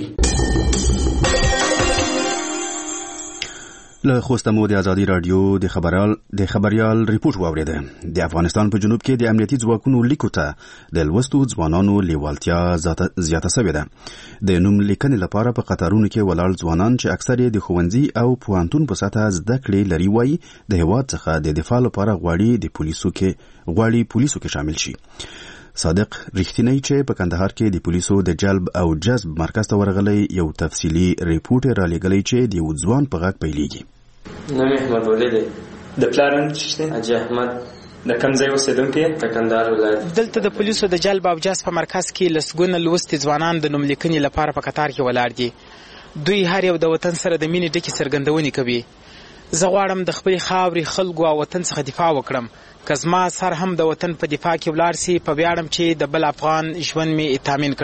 له خوست مو د آزادي رادیو د خبريال ریپورت واوریده. د افغانستان په جنوب کې د امنیتي ځواکونو لیکو ته د لوستو ځوانانو لیوالتیا زیاته شوې ده. د نوم لیکنې لپاره په قطارونو کې ولاړ ځوانان چې اکثر د ښوونځي او پوهنتون په سطحه زده کړې لري وایي د هېواد څخه د دفاع لپاره غواړي پولیسو کې شامل شي. صادق رښتینی چې په کندهار کې د پولیسو د جلب او جذب مرکز ته ورغلی یو تفصیلي ریپورت را لېږلی چې د یو ځوان په غږ پیلېږي. نوم احمد ولي دی. د پلار نوم څه دی؟ حاجي احمد. د کوم ځای اوسېدونکی؟ د کندهار ولایت. دلته د پولیسو د جلب او جذب په مرکز کې لسګونه لوستي ځوانان د نوم لیکنې لپاره په قطار کې ولاړ دي. دوی هر یو د وطن سره د مینې ډکې څرګندونې کوي. زه غواړم د خپلې خاورې خلکو او وطن څخه دفاع وکړم. که زما سر هم د وطن په دفاع کې ولاړ سي په ویاړم چې د بل افغان ژوند مې تامین کړم.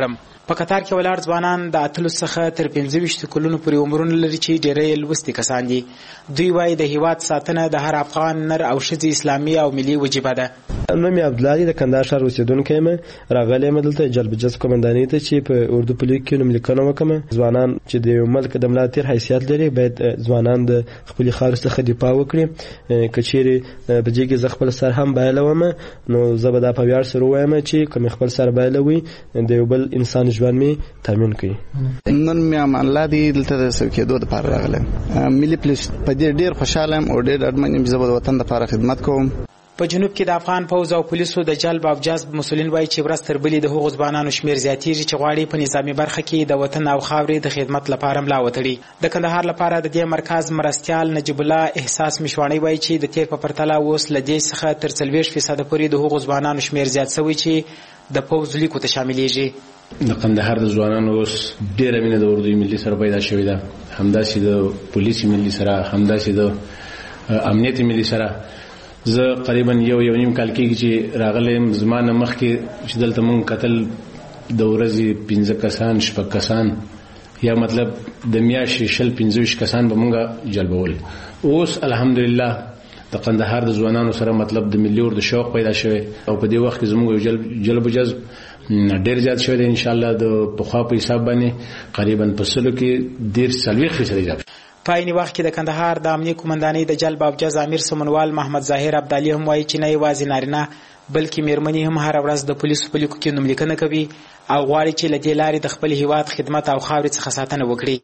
په قطار کې ولاړ ځوانان د 8 څخه تر 25 کلونو پورې عمرونه لري چې ډېری لوستي کسان دي. دوی وایي د هیواد ساتنه د هر افغان نر او ښځې اسلامي او ملي وجیبه ده. نوم یې عبدالله د کندهار ښار اوسېدونکی یم. راغلی یم دلته جلب جذب قومندانۍ ته چې په اردو په لیک کې نوملیکنه وکړم. ځوانان چې د یو ملک د ملا تیر حیثیت لري باید ځوانان د خپلې خاورې څخه دفاع وکړي. که چیرې په دې کې زه خپل سر هم بایلوم نو زه به دا په ویاړ سره ووایم چې که مې خپل سر بایلوي د یو بل انسان ژوند مې تامین کړي. نن مې امان الله دی دلته د سوکېدو دپاره راغلی. ملي پولیس په دې ډېر خوشحاله یم او ډېر ډاډمن یم چې زه به د وطن دپاره خدمت کوم. په جنوب کې د افغان پوځ او پولیسو د جلب او جذب مسولین وایي چې ورځ تر بلې د هغو ځوانانو شمېر زیاتېږي چې غواړي په نظامي برخه کې د وطن او خاورې د خدمت لپاره ملا وتړي. د کندهار لپاره د دې مرکز مرستیال نجیب الله احساس مشواڼي وایي چې د تیر په پرتله اوس له دې څخه تر 40% پورې د هغو ځوانانو شمېر زیات شوی چې د پوځ لیکو ته شاملېږي. د قندهار د ځوانانو اوس ډېره مینه د اردو ملي سره پیدا شوې ده، همداسې د پولیس ملي سره، همداسې د امنیت ملي سره. زه قریبا یو نیم کال کېږي چې راغلم. زمانه مخکې چې دلته مونږ قتل د ورځې 15 کسان 6 کسان یا مطلب د میاشتې 25 کسان به مونږ جلبول. اوس الحمدلله د قندهار د ځوانانو سره مطلب د ملي اردو شوق پیدا شوی او په دې وخت کې زموږ جلب جذب ډېر زیات شوی دی. ان شاء الله د پخوا په حساب باندې قریبا په سلو کې 40% اضافه. په عین وخت کې د کندهار د امنیه قومندانۍ د جلب او جذب امیر سمنوال محمد ظاهر عبدالي هم وایي چې نه یوازې نارینه بلکې میرمنې هم هر ورځ د پولیسو په لیکو کې نوملیکنه کوي او غواړي چې له دې لارې د خپل هیواد خدمت او خاورې څخه ساتنه وکړي.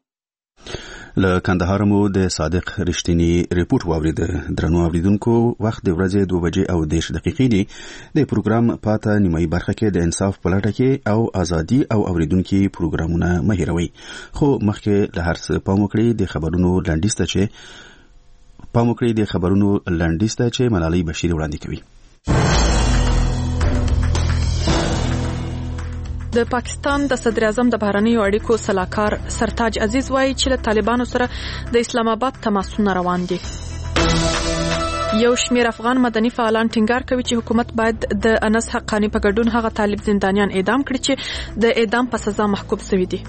له کندهار مو د صادق رښتینی ریپورت واورید. درنو اوریدونکو وخت د ورځې 2:10 دی. د پروګرام پاته نیمایي برخه کې د انصاف په لټه کې او ازادي او اوریدونکو پروګرامونه مهیروي. خو مخکې له هر څه پام وکړئ د خبرونو لنډیسته چې ملالۍ بشیر وړاندې کوي. د پاکستان د صدر اعظم د بهرنیو اړیکو سلاکار سرتاج عزیز وایي چې له طالبانو سره د اسلام آباد تماسونه روان دي. یو شمېر افغان مدني فعالان ټینګار کوي چې حکومت باید د انس حقانی په ګډون هغه طالب زندانیان اعدام کړي چې د اعدام په سزا محکوم شوي دي.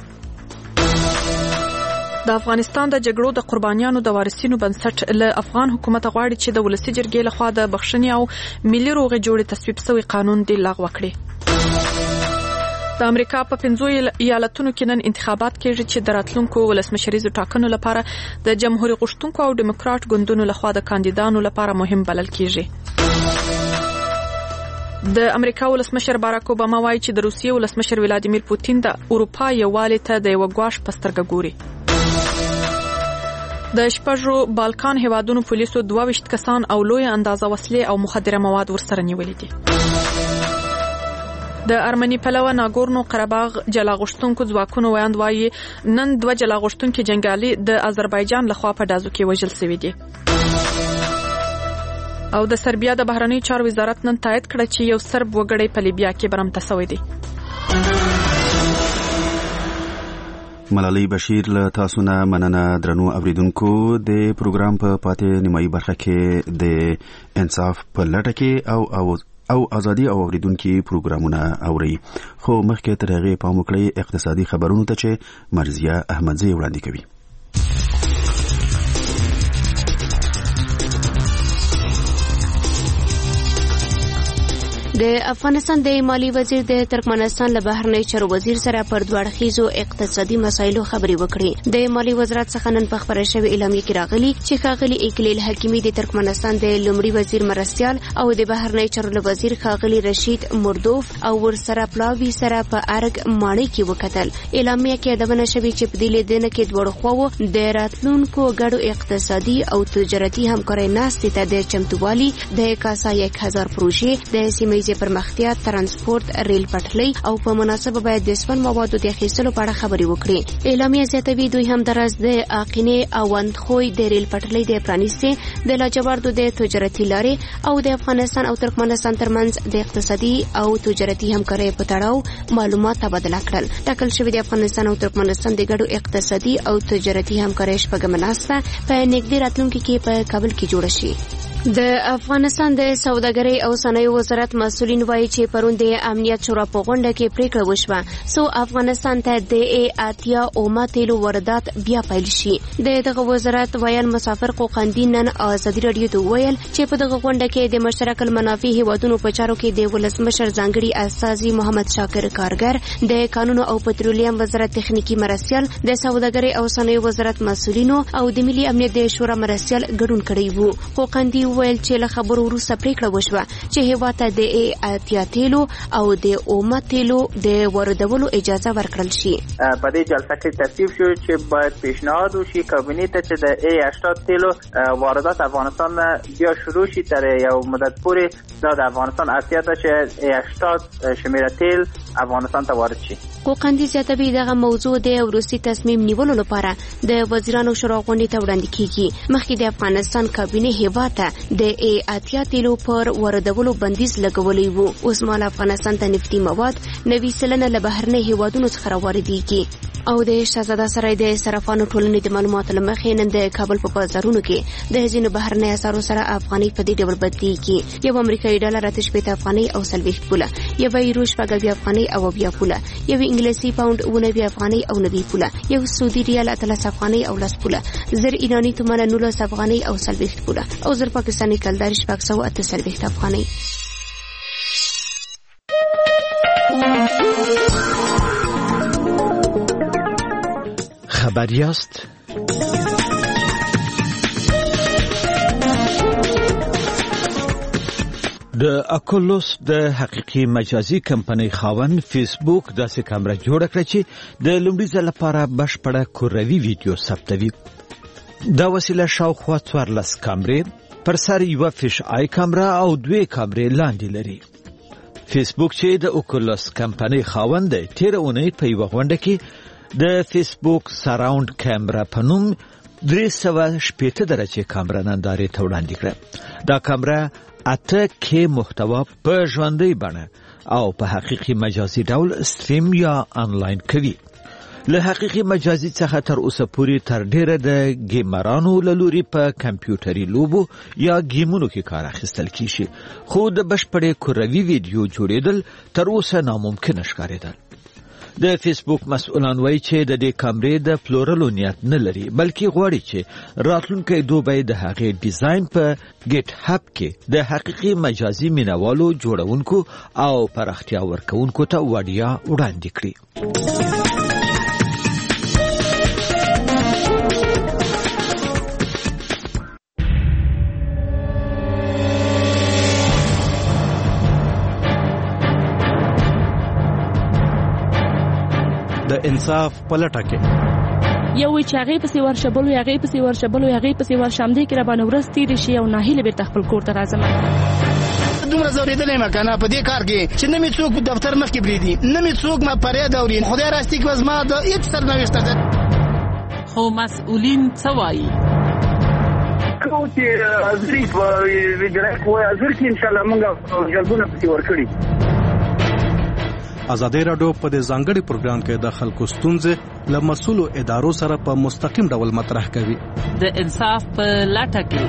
د افغانستان د جګړو د قربانیانو د وارثینو بنسټ له افغان حکومت غواړي چې د ولسي جرګې لخوا د بخښنې او ملي روغې جوړې تصویب شوی قانون دی لغوه کړي. د امریکا په 15 ایالتونو کې نن انتخابات کېږي چې د راتلونکو ولسمشریزو ټاکنو لپاره د جمهوریت غوښتونکو او ډیموکرات ګوندونو لخوا د کاندیدانو لپاره مهم بلل کېږي. د امریکا ولسمشر باراک اوباما وایي چې د روسیې ولسمشر ولادیمیر پوتین د اروپا یووالي ته د یو غواش په سترګه ګوري. د شپږو بالکان هیوادونو پولیسو 22 کسان او لوی اندازه وسلې او مخدره مواد ورسره نیولې دي. د ارمني پلوه ناګورنو قرهباغ جلاغشتونکو ځواکونو ویاند وایي نن 2 جلاغشتونکو جنگالي د آذربایجان لخوا په دازو کې وژل شوي دي. او د سربیا د بهرنیو چارو وزارت نن تایید کړ چې یو سرب وګړی په لیبیا کې برمته شوی دی. ملالۍ بشیر له تاسو نه مننه. درنو اوریدونکو د پروګرام په پاتې نیمایي برخه کې د انصاف په لټه کې او ازادي او اوریدونکو پروګرامونه اوري. خو مخکې تر هغه پام وکړئ اقتصادي خبرونو ته چې مرزیه احمدزی وړاندې کوي. د افغانستان د مالی وزیر د ترکمنستان له بهرنی چارو وزیر سره پر دوړخیزو اقتصادي مسایلو خبرې وکړې. د مالی وزارت څخه نن په خبره شوې اعلامیه کې راغلي چې ښاغلي اکلیل حکیمي د ترکمنستان د لومړي وزیر مرستیال او د بهرنی چارو وزیر ښاغلي رشید مردوف او ورسره پلاوي سره په ارګ ماڼۍ کې وکتل. اعلامیه کې یادونه شوې چې په دې لیدنه کې دوړ خواو د راتلونکو ګډو اقتصادي او تجارتي همکارۍ ناستې ته د چمتووالي د کاسا 1000 پروژې د سیمې پرمختیا ترانسپورت ریل پټلۍ او په مناسبه باید د سپن موادو د اخیستلو په اړه خبرې وکړي. اعلامیه زیاتوي دوی هم درز د اقینې او اندخوی د ریل پټلۍ د پرانیستې د لاجوردو د تجارتي لارې او د افغانستان او ترکمنستان ترمنځ د اقتصادي او تجارتي همکارۍ په تړاو معلومات تبادله کړل. ټاکل شوی د افغانستان او ترکمنستان د ګډو اقتصادي او تجارتي همکارۍ شپږمه ناسته په نږدې راتلونکي کې په کابل کې جوړه شي. د افغانستان د سوداګرۍ او صنایعو وزارت مسؤلین وایي چې پرون د امنیت شورا په غونډه کې پریکړه وشوه سو افغانستان ته د اتیا اومه تیلو واردات بیا پیل شي. دغه وزارت ویل مسافر قوقندي نن ازادي رادیو ته ویل چې په دغه غونډه کې د مشترک المنافع هیوادونو په چارو کې د ولسمشر ځانګړي استازي محمد شاکر کارګر، د قانون او پټرولیم وزارت تخنیکی مرستیال، د سوداګرۍ او صنایعو وزارت مسؤلینو او د ملي امنیت د شورا مرستیال ګډون کړی وو. قوقندي ویل چې له خبرو وروسته پریکړه وشوه چې هیواد ته د اتیا تیلو او د اومه تیلو د واردولو اجازه ورکړل شي. په دې جلسه کې تصویب شو چې باید پیشنهاد وشي کابینې ته چې د A80 تیلو واردات افغانستان بیا شروع شي تر یو مدت پورې د افغانستان اړتیا ده چې A80 شمیره تیل افغانستان ته وارد شي. قوقندي زیاتوي دغه موضوع د وروستي تصمیم نیولو لپاره د وزیرانو شورا غونډې ته وړاندې کیږي. مخکې د افغانستان کابینې هیواد ته د اتیا تیلو پر واردولو بندیز لګولې وو. اوس مهال افغانستان ته نفتي مواد 90% له بهرني هیوادونو څخه راوړل او د شهزاده سرای د صرافانو ټولنې د معلوماتو لمخې نن د کابل په بازارونو کې د ځینو بهرني اسعارو سره افغاني په دې ډول بدلېږي. یو امریکایي ډالر 8 افغاني او 40 پوله، یو یورو 8 افغاني او 20 پوله، یو انګلیسي پاوند 9 افغاني او 90 پوله، یو سعودي ریال 13 افغاني او 10 پوله، زر ایرانی تومان 19 افغاني او 40 پوله او زر پاکستاني کلدار 648 افغاني. خبر یاست؟ د اکولوس د حقیقي مجازي کمپنۍ خاوند فیسبوک داسې کامره جوړه کړه چې د لومړي ځل لپاره بشپړه کوروي ویډیو ثبتوي. دا وسیله شاوخوا 14 کامرې پر سر یو فش آی کامره او 2 کامرې لاندې لري. فیسبوک چې د اکولوس کمپنۍ خاوند دی تیر اونۍ په یو غونډه کې د فیسبوک سراوند کامرا په نوم 360 درجه کامرا نندارې ته وړاندې کړه. دا کامرا 8K محتوا په ژوندۍ بڼه او په حقیقي مجازي ډول استریم یا آنلاین کوي. له حقیقي مجازي څخه تر اوسه پورې تر ډیره د ګیمرانو له لوري په کمپیوټري لوبو یا ګیمونو کې کار اخیستل کیږي، خو د بشپړې کوروي ویډیو جوړېدل تر اوسه ناممکن ښکارېدل. د فیسبوک مسؤلان وایي چې د دې کامرې د پلورلو نیت نه لري، بلکې غواړي چې راتلونکی دوبی د هغې ډیزاین په ګیټ هب کې د حقیقي مجازي مینوالو جوړونکو او پراختیا ورکوونکو ته وړیا وړاندې کړي. د انصاف پلټه کې یو چې هغه پسې ورشبلو هغه پسې ورشم دې کې را باندې ورس تیر شي او ناهیله به خپل کور ته راځم. دومره زوریدلې مکنه په دې کار کې چې نه می څوک دفتر مخ کې بریدي، نه می څوک ما پرې دورین خدای راستي کې وزما د هیڅ سرنوشته ده. خو مسؤلین څه وایي؟ کو چې ازري ویډرک وای ازر کې ان شاء الله موږ جلبونه پسې ورکړي. ازادي راډیو په دې ځانګړي پروګرام کې د خلکو ستونزې له مسؤلو ادارو سره په مستقیم ډول مطرح کوي. د انصاف په لټه کې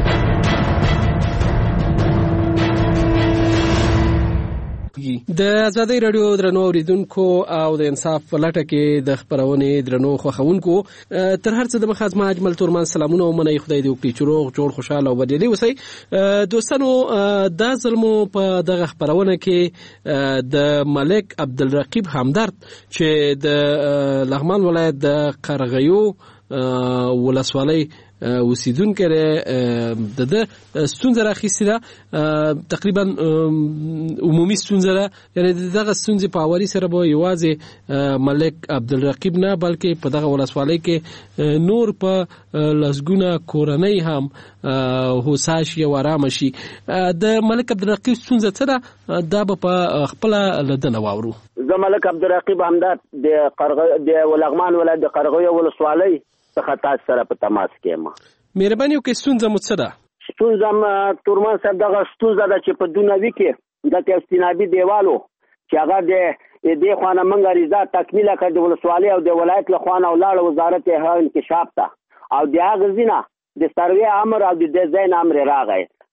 د ازادي راډیو درنو اوریدونکو او د انصاف په لټه کې د خبرونې درنو خوښونکو تر هر څه د مخازمه اجمل تورمان سلامونه او منۍ خدای دې وکړي چې روغ جوړ خوشاله او بدلی وسی. دوستانو دا ظلمو په دغه خبرونه کې د ملک عبدالرقیب همدرد چې د لغمان ولایت د قرغیو ولسوالۍ اوسیدونکو د ستونزه راخیستې ده، تقریبا عمومي ستونزه ده، یعنی دغه ستونزې په اوري سره به یوازې ملک عبدالرقیب نه بلکې په دغه ولسوالۍ کې نور په لسګونه کورنۍ هم هوسا شي او آرام شي. د ملک عبدالرقیب ستونزه څه ده دا به په خپل لدنه واورو. زه ملک عبدالرقیب همدرد د لغمان ولایت د قرغیو ولسوالۍ څخه تاسو سره په تماس کې یم. مهرباني وکړئ ستونزه مو څه ده؟ ستونزه تورمان صاحب دغه ستونزه ده چې په دونوي کې دلته استنادي دیوالو چې هغه د دې خوانه منګه رضا تکمیله کړ د ولسوالۍ او د ولایت له خوانه ولاړ وزارت انکشاف ته او د هغه زینه د سروې امر او د ډیزاین امر راغی.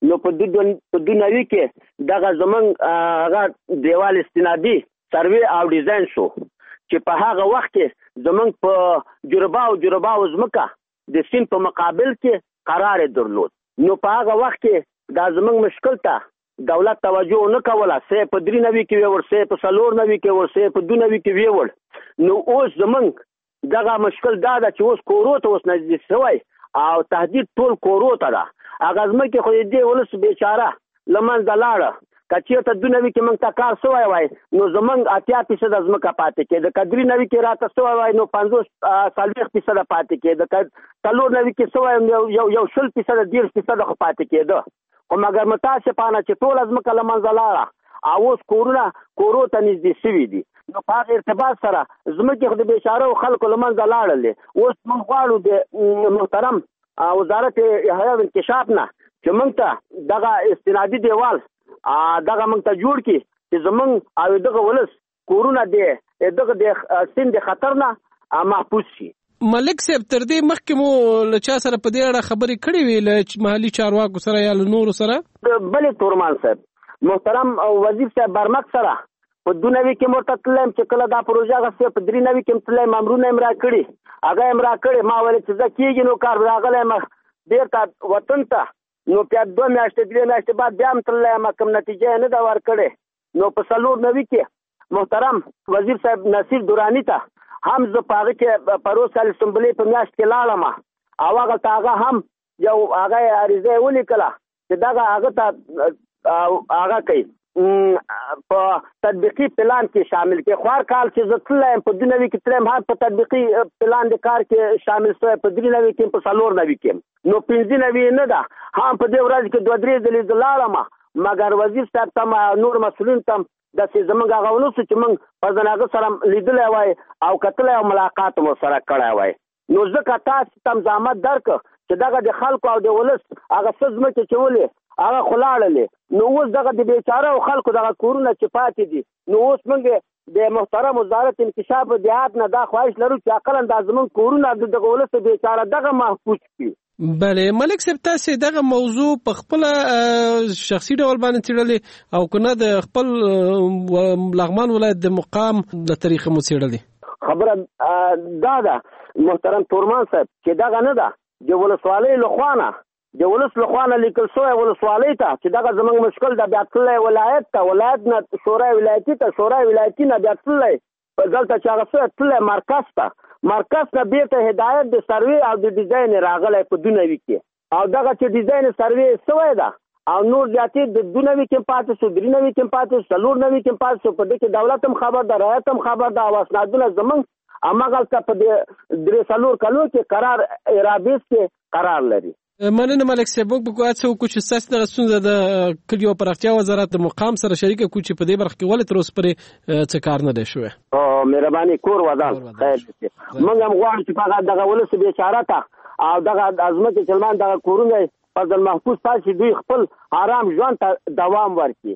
نو په دونوي کې دغه زمونږ هغه دیوال استنادي سروې او ډیزاین شو چې په هغه وخت کې زمونږ په جربا او ځمکه د سیند په مقابل کې قرار درلود. نو په هغه وخت کې دا زمونږ مشکل ته دولت توجه نه کوله، سه په 93 کې ویور، سه په 94 کې ویور، سه په 92 کې ویور. نو اوس زمونږ دغه مشکل دا ده چې اوس کورو ته اوس نږدې شوی او تهدید ټول کورو ته ده. هغه ځمکې خو دې ولس بیچاره له منځه لاړه. که چېرته 92 کې موږ ته کار شوی وای نو زمونږ 80% ځمکه پاتې کېده، که 93 کې راته شوی وای نو 50% پاتې کېده، که 94 کې شوی یو 100% 10% خو پاتې کېده. خو مګر متاسفانه چې ټوله ځمکه له منځه لاړه او اوس کورو ته نږدې شوي دي. نو په هغه ارتباط سره ځمکې خو د بیچارو خلکو له منځه لاړلې. اوس موږ غواړو د محترم وزارت احیا او انکشاف نه چې موږ ته دغه استنادي دیوال دغه موږ ته جوړ کړي چې زمونږ او دغه ولس کورونه دغه د سیند خطر نه محفوظ شي. ملک صاحب تر دې مخکې مو له چا سره په دې اړه خبرې کړې وې له محلي چارواکو سره یا له نورو سره؟ بلې تورمان صاحب محترم وزیر صاحب برمک سره په 92 کې مرته تلم چې کله دا پروژه غسه په 93 کې تلم امرونه امرا کړي هغه امرا کړي ما ولې چې ځکه نو کار راغله ډېر وطن ته نو په 2 میاشتې 3 میاشتې بعد بیا هم تلم کوم نتیجه نه دا ورکړي. نو په 94 کې محترم وزیر صاحب نصیر دورانی ته هم ز پاغه کې پروسال اسمبلی په میاشت کې لاړم او هغه تاغه هم یو هغه عریضه ولیکله چې دا هغه ته هغه کوي په تطبیقي پلان کې شامل کې خوار کال چې زتلم په 92 کې تلم هم په تطبیقي پلان د کار کې شامل شوی په 93 کې په 94 کې نو 95 نه ده هم په دې ورځ کې 2-3 ځلې دلاړم مګر وزیر صاحب تم نور مسؤلین تم د زمونږ هغه ونوسو چې موږ په ځناغه سره لیدلای وای او کتلای او ملاقات مو سره کړای وای. نو ځکه تاسو تم زحمت درک چې دغه د خلکو او د ولس هغه سزمه چې چولې هغه خلاړلې نو اوس دغه د بیچاره او خلکو دغه کورونه چې پاتې دي نو اوس موږ د محترم وزارت انکشاف دیات نه دا خواهش لرو چې عقلاً د زمون کورونه د ولس بیچاره دغه محفوظ کړي. بله ملک صاحب تاسو دغه موضوع په خپل شخصي ډول باندې څېړلې او کنه د خپل لغمان ولایت د مقام د طریقې مو څېړلې؟ خبره دا ده محترم تورمان صاحب چې دغه نه ده د ولسوالۍ لخوانه د ولس لخوانه لیکل شوی ولسوالۍ ته چې دغه زموږ مشکل د بیا تللی ولایت ته ولایت نه شورای ولایتي ته شورای ولایتي نه بیا تللی دلته چې هغه څه تللی مرکز ته بیرته هدایت د سروې او د ډیزاین راغلی په 92 کې او دغه چې ډیزاین سروې شوی ده او نور زیاتې د 92 کې پاتې شو 93 کې پاتې شو 94 کې پاتې شو په دې کې دولت هم خبر ده رعایت هم خبر ده او اسنادونه زمونږ هماغلته په 3 کلو کې قرار رابطه کې قرار لري. مننه ملک صاحب وګورئ هڅه وکړو چې ستاسو دغه ستونزه د کلیو پراختیا وزارت د مقام سره شریکه کړو چې په دې برخه کې ولې تر اوسه پورې څه کار نه دی شوی. مهرباني کور ودان خیر موږ هم غواړو چې په دغه ولس بیچاره ته او دغه ازمکه چلمان دغه کورونه فضل محفوظ پاتې دوی خپل آرام ژوند ته دوام ورکړي.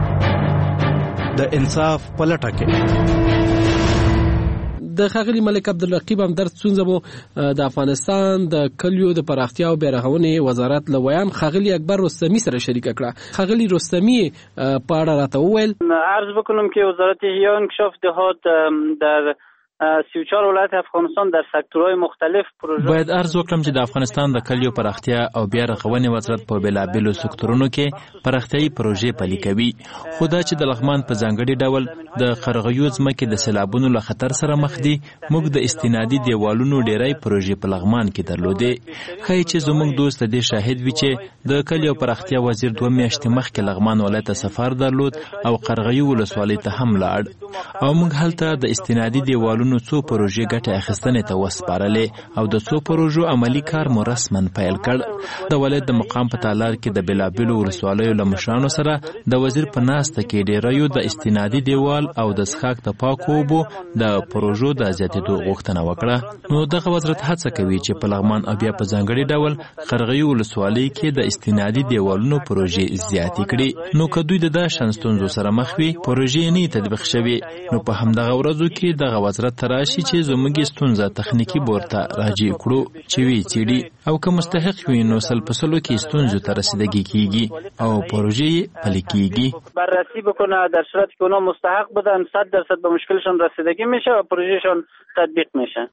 د انصاف پلټه کې د ښاغلي ملک عبدالرقیب همدرد ستونزه مو د افغانستان د کلیو د پراختیا او بیارغونې وزارت له ویان ښاغلي اکبر رستمي سره شریکه کړه. ښاغلي رستمي په اړه راته وویل عرض بکنم که وزارت احیا و انکشاف دهات در 34 ولایت افغانستان در سکتورهای مختلف پروژه باید عرض وکړم چې د افغانستان د کلیو پراختیا او بیا رغونې وزارت په بېلابېلو سکتورونو کې پراختیایي پروژې پلي کوي خو دا چې د لغمان په ځانګړي ډول د قرغیو ځمکې د سیلابونو له خطر سره مخ دي موږ د استنادي دیوالونو ډیری پروژې په لغمان کې درلودې. ښایي چې زموږ دوست د دې شاهد وي چې د کلیو پراختیا وزیر 2 میاشتې مخکې لغمان ولایت ته سفر درلود او قرغیو ولسوالۍ ته هم لاړ او موږ هلته د استنادي دیوالونو څو پروژې ګټه اخیستنې ته وسپارلې او د څو پروژو عملی کار مو رسماً پیل کړ. د ولایت د مقام په تالار کې د بېلابېلو ولسوالیو له مشرانو سره د وزیر په ناسته کې ډیریو د استنادي دیوال او د څښاک د پاکو اوبو د پروژو د زیاتېدو غوښتنه وکړه. نو دغه وزارت هڅه کوي چې په لغمان او بیا په ځانګړي ډول قرغیو ولسوالۍ کې د استنادي دیوالونو پروژې زیاتې کړي. نو که دوی د داسې ستونزو سره مخ وي پروژې نه تطبیق شوي نو په همدغه ورځو کې دغه وزارت ورته راشي چې زموږ ستونزه تخنیکی بورته راجع کړو چې وی چیډي او که مستحق وي نو سلپسلو کې ستونزو ته رسیدګي کیږي او پروژې پلي کیږي. بررسی بکنه، در صورتی که اونا مستحق بودن 100% به مشکلشون رسیدگی میشه و پروژهشون تطبیق میشه.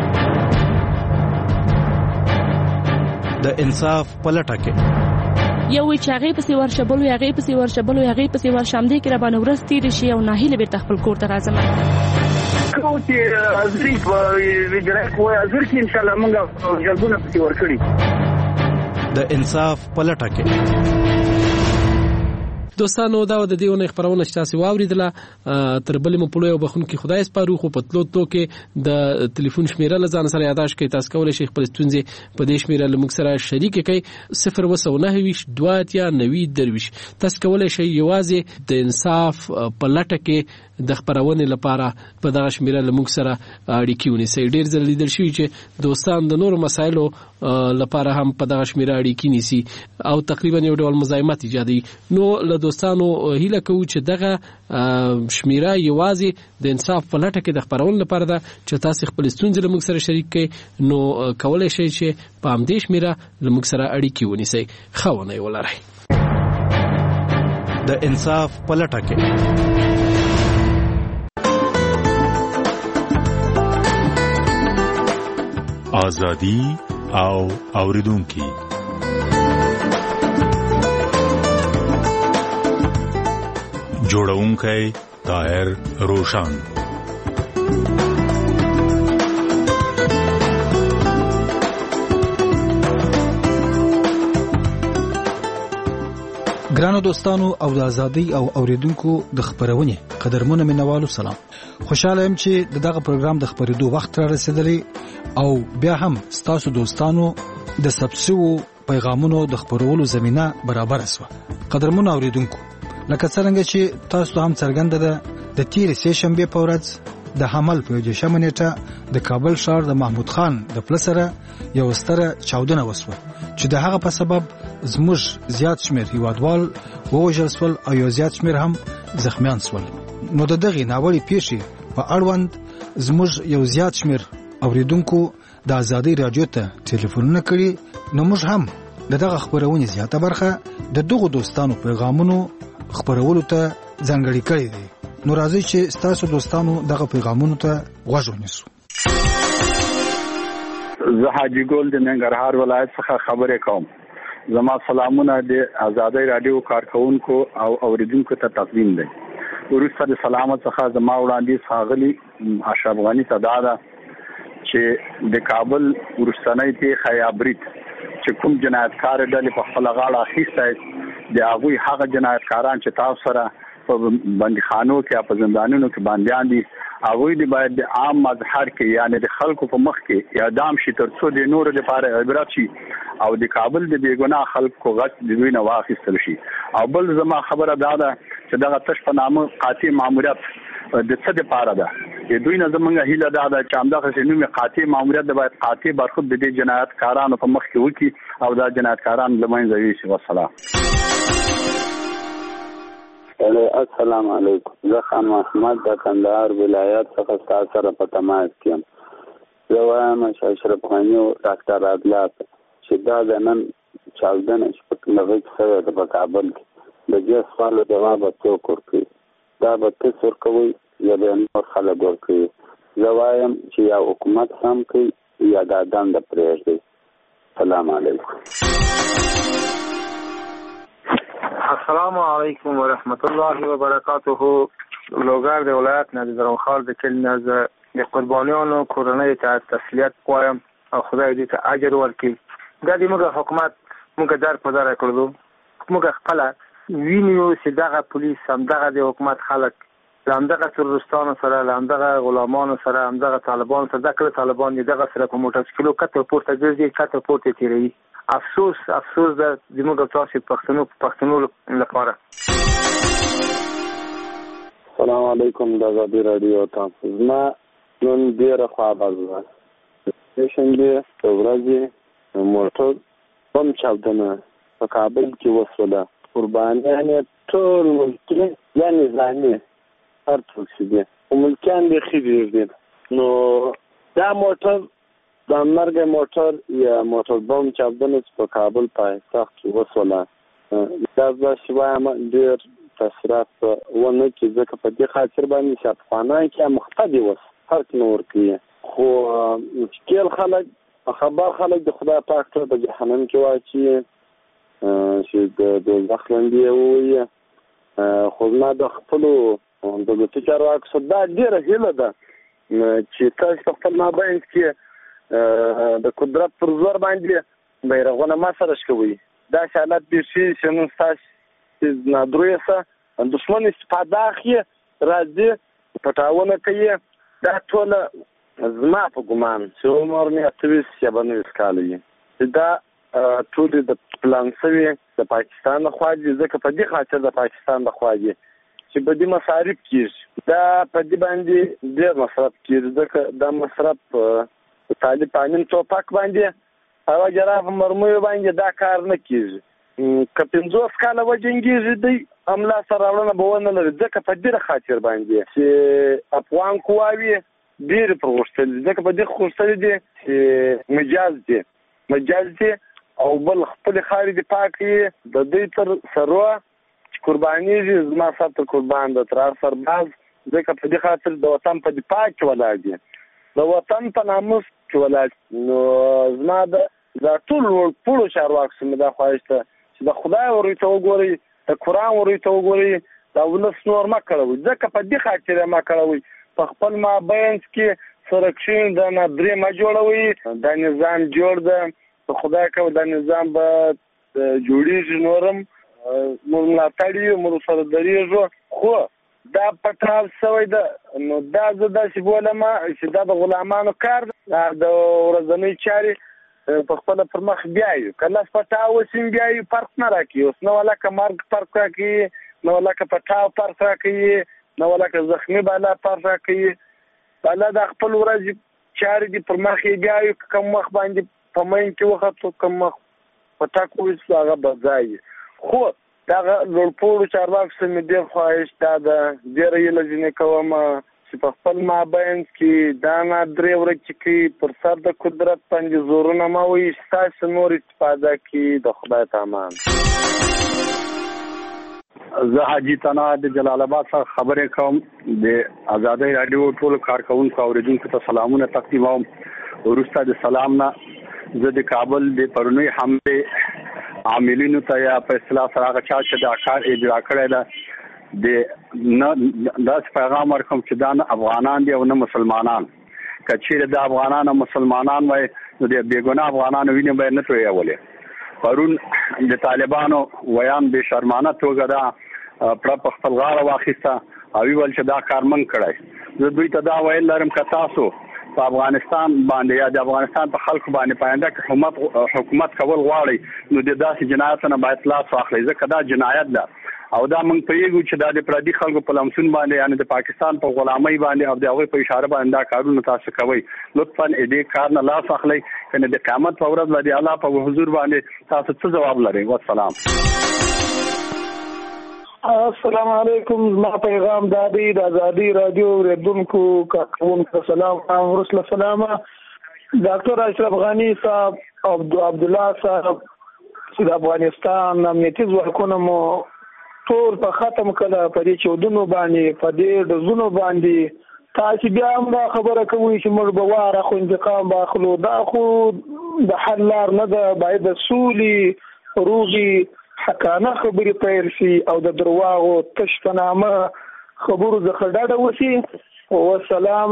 د انصاف پلټه کې یو چې هغه پسې ورشه بل هغه پسې ورشه بل هغه پسې ورشم دې کې را باندې ورس تیر شي او ناهیله بیرته خپل کور ته راځم. کوم چې ازري ویډرا کوی ازر کې ان شاء الله موږ جلبونه پسې ورکړي. د انصاف پلټه کې دوستانو دا د دې ونې خبرونه چې تاسو واوریدله تر بلې مو په لوی وبخون کې خدای سپارو خو په تلو کې د ټلیفون شمیره لزان سره یاداش کې تاسو کولای شئ خپل ستونزې په دې شمیره لمک سره شریک کړئ 029 تاسو کولای شئ یوازې د انصاف په لټه کې د خبرونه لپاره په دغه شمیره لمک سره اړیکې ونیسئ. ډیر ځله لیدل شوی چې دوستان د نورو مسایلو لپاره هم په دغه شمیره اړیکې نیسي او تقریبا یو ډول مزاحمت ایجادوي. نو له دوستانو هیله کوو چې دغه شمیره یوازې د انصاف په لټه کې د خبرونه لپاره ده چې تاسو خپل ستونزې لمک سره شریک کړئ. نو کولای شئ چې په همدې شمیره لمک سره اړیکې ونیسئ. خونه ولرئ. د انصاف په لټه کې آزادی او اوریدونکي جوړونکی طاهر روشان. ګرانو دوستانو او د ازادي او اوریدونکو د خبرونه قدرمنو منوالو سلام. خوشاله يم چې دغه پروګرام د خبرېدو وخت را رسیدلی او بیا هم ستاسو دوستانو د سبسو پیغامونو د خبرولو زمينه برابر شوه. قدرمنو اوریدونکو لکه څنګه چې تاسو هم څرګنده ده د تیر سه شنبه په ورځ د حمل په جشن نیټه د کابل ښار د محمود خان د پلسره یو ستره چاودنه وسوه چې د هغه په سبب زموږ زیات شمیر هیوادوال ووژل شول او یو زیات شمیر هم زخمیان شول. نو د دغه ناوړي پیښې په اړوند زموږ یو زیات شمیر اوریدونکو د ازادي رادیو ته ټلیفونونه کړي. نو موږ هم دغه خبرونه زیاته برخه د دغه دوستانو پیغامونو خبرولو ته ځانګړي کړی دی. نو راځي چې تاسو دوستانو دغه پیغامونو ته غوږ ونیسو. زه حاجی ګل د ننګرهار ولایت څخه خبرې کوم. زما سلامونه د ازادي رادیو کارکونکو او اوریدونکو ته تقدیم دي. ورسره د سلامت څخه زما وړاندې ښاغلي اشرف غنی صدادا چې د کابل ورستنۍ ته خیابریت چې کوم جنایتکار ډلې په خپل غاړه اخیسته د هغه هغه جنایتکاران چې تاسو سره په بندخانو کې په زندانونو کې باندې دي هغه دی باید د عام مظهر کې یعنی د خلکو په مخ کې اعدام شي تر څو د نور لپاره عبرت شي او د کابل د بیګناه خلکو غږ د دوی نه واخیستل شي. او بل زما خبره دا ده چې دغه تش په نامه قاطع ماموریت د څه لپاره ده د دوی نه زمونږ هیله ده چې همدغه شنو قاطع ماموریت د باید قاطع برخود د جنایتکارانو په مخ کې وکړي او دا جنایتکاران لمنځه یوسي. والسلام. السلام علیکم. زه خان محمد د کندهار ولایت څخه تاسو سره په تماس کې یم. زه وایم چې اشرف غنی او ډاکټر عادلات چې دا د نن چاودنه چې په لږ څه د کابل د دې سوال جواب څوک ورکړي دا به تاسو ورکوي یا به نور خلک ورکړي. زه وایم چې یا حکومت هم کوي یا د دند پرېږدي. السلام علیکم. السلام علیکم ورحمت الله وبرکاته. لوګر د ولایت نه د درونخال د کلمه از د قربانیانو کورنۍ ته تسلیت وایم او خدای دې ته اجر ورکړي. دا د موږ حکومت موږ در په در کړو موږ خپل وینیو چې دغه پولیس هم دغه د حکومت خلک همدغه تروریستانو سره همدغه غلامانو سره همدغه طالبانو سره دغه طالبان دغه سره په موټرسایکلو کته پورته ګرځي کته پورته تیری. افسوس ده د موږ تاسو پښتنو لپاره. السلام علیکم د ازادي رادیو تاسو ما نن ډیره خبر ده چې د ورځې موټر بم چاودنه په کابل کې وسوله قربانیان ټول ملکي یعنی ځاني هر څوک دي او ملکان دي خېږي نو دا موټر د مرګ موټر یا موټر بم چاودنه په کابل پایتخت کې وسوله دا د شوایم ډیر تاثیرات ونه کې ځکه په دې خاطر باندې چې افغانان کې مختدي وس فرق نور کوي خو مشکل خبر خلک د خدای پاک ته د جهنم کې واچي چې د ځخلندې وي خو نه د خپل د تجارت اکثر دا ډیره هیله ده چې تاسو په خپل مابین کې د قدرت پر زور باندې بیرغونه ما سره شکوي دا حالت به شي چې نو تاسو نه درويسه دښمن استفاده اخی راځي پټاونه کوي دا ټول زما په ګمان چې عمر مې اتويس یا باندې وکالي دا ټول د پلان سوي د پاکستان خو ځکه په دې خاطر د پاکستان د خواږي چې په دې مصارف کیږي دا په دې باندې ډېر مصرف کیږي ځکه دا مصرف طالب امین توپک باندې هغه جراف مرموي باندې دا کار نه کیږي که 50 کاله وجنګیږي دی عمله سره راوړنه به ونه لري ځکه په دې خاطر باندې چې افغان قواوي ډېر پرغښتل ځکه په دې خوشتل دي چې مجاز دي او بل خپل خارجي پاکي د دې تر سره قرباني زما سره قربان د تر سرباز ځکه په دې خاطر د وطن په دفاع کې ولاړ دي د وطن په ناموس کې ولاړ نو زما د ټول ټول چارواکو سم دا خوښته چې د خدای ورته وګوري د قران ورته وګوري دا ولس نور ما کړو ځکه په دې خاطر ما کړو په خپل مابین کې سرکشین د نظرې ما جوړوي د نظام جوړ ده خدای کو د نظام به جوړیږي نورم ملاتړي مر سره دریږو خو دا پټاو سوی ده نو دا زده چې بولما چې دا د غلامانو کار د ورځنی چاري په خپل پر مخ بیاي کله پټاو سیم بیاي فرق نه راکي اوس نو ولا کمرګ فرق راکي نو ولا پټاو فرق راکي نو ولا زخمی بالا فرق راکي بالا د خپل ورځ چاري دی پر مخ بیاي کوم مخ باندې پمن کې وخت کوم مخ پټا کوی څنګه بځای خو دا لوړپوړو چارواکو سم ډېر خواهش دا د ډېر یې لږنه کوم چې په خپل مابین کې دا نه درې ورځې کې پر سر د قدرت باندې زورونه ما وي تاسو نور استفاده کې د خدای تامان زه حاجی تنا د جلال آباد څخه خبرې کوم د آزادۍ رادیو ټول کارکونکو اوریدونکو ته سلامونه تقدیموم ورسته د سلام نه زه د کابل د پرونی حمله عاملینو ته یا په اصطلاح سره هغه چا چې دا کار اجرا کړی ده د داس پیغام ورکوم چې دا نه افغانان دي او نه مسلمانان کچېره د افغانان او مسلمانان وای نو د بیګونه افغانانو ویني به نه تویولې پرون د طالبانو ویان به شرمانه توګه دا پر خپل غاړه واخیسته او ویل چې دا کار من کړی زه دوی ته دا ویل لرم که تاسو په افغانستان باندې یا د افغانستان په خلکو باندې پاینده حکومت کول غواړي نو د داسې جنایتونو باید لاس واخلي ځکه دا جنایت ده او دا موږ پیږو چې دا د پردي خلکو په لمسون باندې یعنی د پاکستان په غلامۍ باندې او د هغوی په اشاره باندې دا کارونه تاسو کوي لطفا دې کار نه لاس واخلئ کنه د قیامت په ورځ باندې الله په حضور باندې تاسو څه جواب لرئ والسلام السلام علیکم ما پیغام دادی د آزادی رادیو ردونکو کاکونکو سلام ورسله سلامه ډاکټر اشرف غنی صاحب عبد الله صاحب د افغانستان امنیتي ځواکونو مو ټول په ختم کړه په دې چودنو باندې په دې دزونو باندې تاسو بیا هم دا خبره کوي چې موږ به واره خو انتقام باخلو دا خو د حل لار نه ده باید سولي روغي حقانه خبرې پیل شي او د درواغو تش په نامه خبرو څخه ډډه وشي والسلام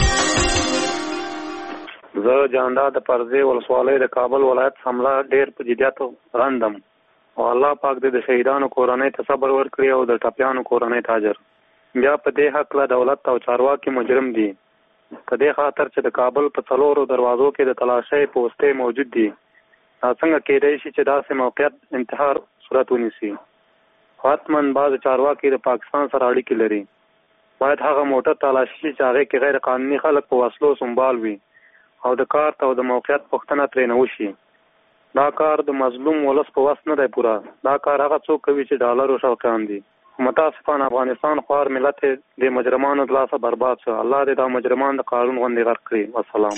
زه جانداد پرځې ولسوالۍ د کابل ولایت حمله ډېر په جدیت غندم او الله پاک دې د شهیدانو کورنۍ ته صبر ورکړي او د ټپیانو کورنۍ ته اجر بیا په دې حق له دولت او چارواکي مجرم دي په دې خاطر چې د کابل په څلورو دروازو کې د تلاشۍ پوستې موجود دي څنګه کېدای شي چې داسې موقعیت انتحار صورت ونیسي حتماً بعض چارواکي د پاکستان سره اړیکې لري باید هغه موټر تلاشي چې هغې کې غیر قانوني خلک په وسلو سنبال وي او د کارت او د موقعیت پوښتنه ترې نه وشي دا کار د مظلوم ولس په وس نه دی پوره دا کار هغه څوک کوي چې ډالرو شوقیان دي متاسفانه افغانستان خوار ملت د مجرمانو د لاسه برباد شو. الله دې دا مجرمان د قانون غوندې غرق کړي. والسلام.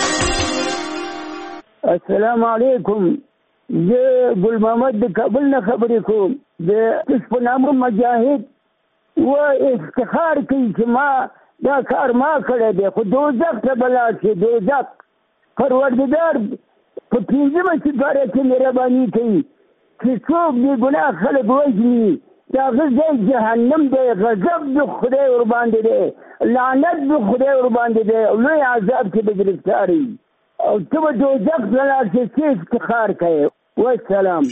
السلام علیکم. زه ګل محمد د کابل نه خبرې کوم. د تسپنامو مجاهد و افتخار کوي چې ما دا کار ما کړی دی، خو دوزخ ته به لاړ شي. دوزخ پروردګار په پنځمه سپاره کې مهرباني کوي چې څوک بې ګناه خلک وژني د هغه ځای جهنم دی. غضب د خدای ورباندې دی، لعنت د خدای ورباندې دی، لوی عذاب کې به ګرفتار وي او ته به دوزخ ته لاړ شې. څه افتخار کوې؟ والسلام.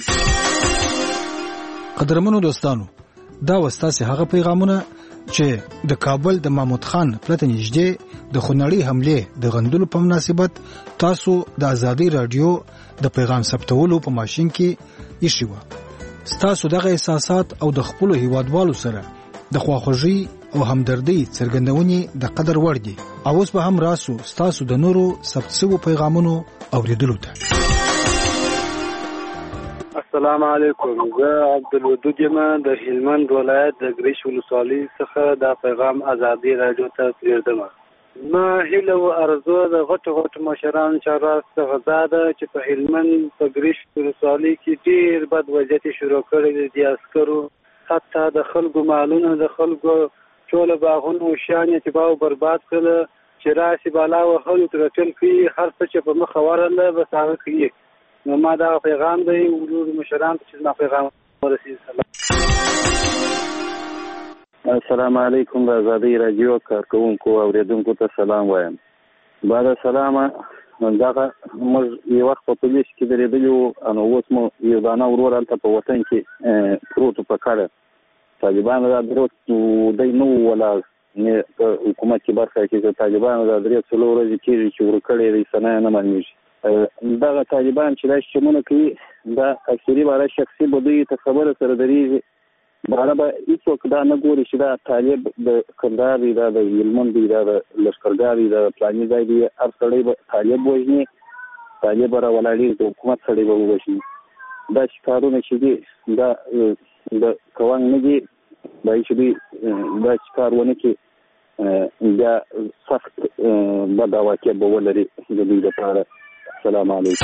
قدرمنو دوستانو، دا وستاسې هغه پیغامونه چې د کابل د محمود خان پلته نږدې د خونړۍ حملې د غندلو په مناسبت تاسو د ازادي رادیو د پیغام ثبتولو په ماشين کې ایښی و. ستاسو دغه احساسات او د خپل هیوادوالو سره د خواخوږي او همدردۍ څرګندونې د قدر وړ دي. او اوس به هم راسو ستاسو د نورو ثبت شوو پیغامونو اوریدلو ته. السلام علیکم. زه عبدالودود یم د هلمند ولایت د ګریش ولسوالۍ څخه دا پیغام ازادي رادیو ته پرېږدم. ما هیله او ارزو د غټو مشرانو چارواکو څخه دا ده چې په هلمند په ګریش ولسوالۍ کې ډېر بد وضعیت شروع کړی دی. د عسکرو حتی د خلکو مالونه، د خلکو ټوله باغونه او شیان یې تباه او برباد کړل چې راشي بالا وهلو ته راټول کړي، هر څه چې په مخه ورغله بس هغه کوي. نو ما دا پیغام دی ورور مشران ته چې ما پیغام ورسېږي. السلام علیکم. د ازادي رادیو کارکونکو او اوریدونکو ته سلام وایم. بعد سلام دغه موږ یو وخت په پولیس کې درېدلو، نو اوس مو یو دانه ورور هلته په وطن کې پروت په کړه. طالبان دا دروت دوی نو ولا په حکومت کې برخه کې طالبان دا درې څلور ورځې کېږي چې ورکړې دي سنه نه مانیږي. دغه طالبان چې دا شمونه کوي دا اکثري باره شخصي بدوی ته خبره سره درېږي. باره به هېڅوک دا نه ګوري چې دا طالب د کندهار دی، دا د هلمند دی، دا د لښکرګاه دی، دا فلاني ځای دی. هر سړی به طالب وژني، طالب به راولاړېږي، د حکومت سړی به ووژني. دا چې کارونه چې دي دا د کوانګ نه دي. دا چې دوی دا چې کار ونه کړي بیا سخت بد عواقب به ولري د دوی لپاره. السلام علیکم.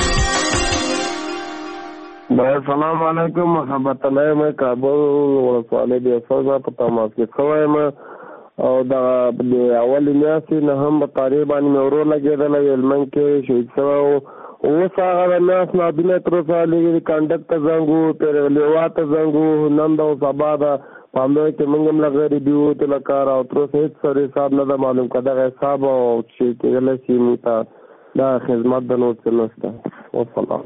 السلام علیکم. محبت الله یم کابل ولسوالۍ د فضا په تماس کې خوایم او دا د اول میاشتې نه هم په تاریخ باندې مې ورور لګېدلی هلمند کې شهید شوی و. اوس هغه د میاشت نادونه تر اوسه لږ کنډک ته زنګ و، لیوا ته زنګ و، نن ده او سبا ده. په همدغه کې موږ هم لغرې دي ووتو له کاره او تر اوسه هېڅ سر حساب نه ده معلوم که دغه حساب او چې کېدلی شي موږ ته دا خدمت د نور څه نشته. والسلام.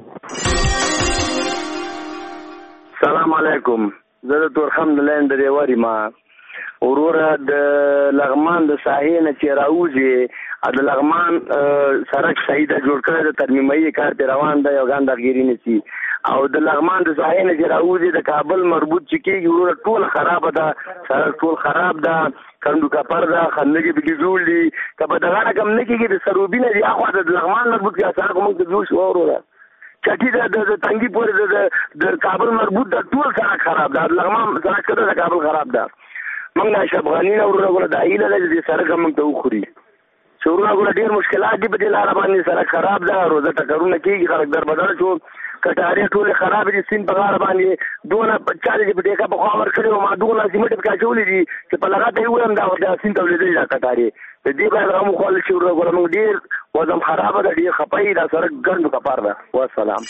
سلام علیکم. زه د تورخم د لاین د ریواري ما وروره د لغمان د ساحې نه چې راوځي د لغمان سړک صحیح ده جوړ کړی د ترمیمایي کار پرې روان دی او ګاندهګیري نشي او د لغمان د ساحې نه چې راوځي د کابل مربوط چې کېږي وروره ټوله خرابه ده، سړک ټول خراب ده، کندو کپر ده، خندګې پکې جوړ دي. که په دغه رقم نه کېږي د سروبي نه دي اخوا د لغمان مربوط کې سړک موږ ته جوړ شي وروره چټي د تنګي پورې د کابل مربوط د ټول سړک خراب ده. د لغمان سړک کده د کابل خراب ده. موږ نشه افغاني نه وروره ګوره د هیله ده چې دې سړک موږ ته وخوري. چې وروره ګوره ډېر مشکلات دي په دې لاره باندې. سړک خراب ده، روزه ټکرونه کېږي، خلک دربدره شو، کټارې ټولې خرابې دي. سیند په غاړه باندې دونه چا دې په ټیکه پخوا ورکړې وه، ما دونه سیمټ پکې اچولي دي چې په لغته یې ووایم دا سیند تولیدلي دا کټارې. د دې باید هم وخوړل شي. وروره ګوره موږ ډېر وضم خرابه ده، ډېر خفه یي. دا سړک ګنډ کپار ده. والسلام.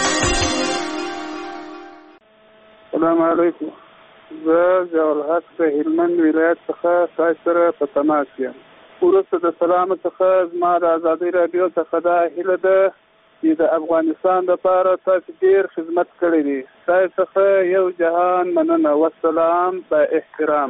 السلام علیکم. زه ضیاءالحق د هلمند ولایت څخه تاسو سره په تماس یم. وروسته د سلام څخه زما د ازادۍ راډیو څخه دا هیله ده چې د افغانستان لپاره تاسو ډېر خدمت کړی دی. تاسو څخه یو جهان مننه. والسلام با احترام.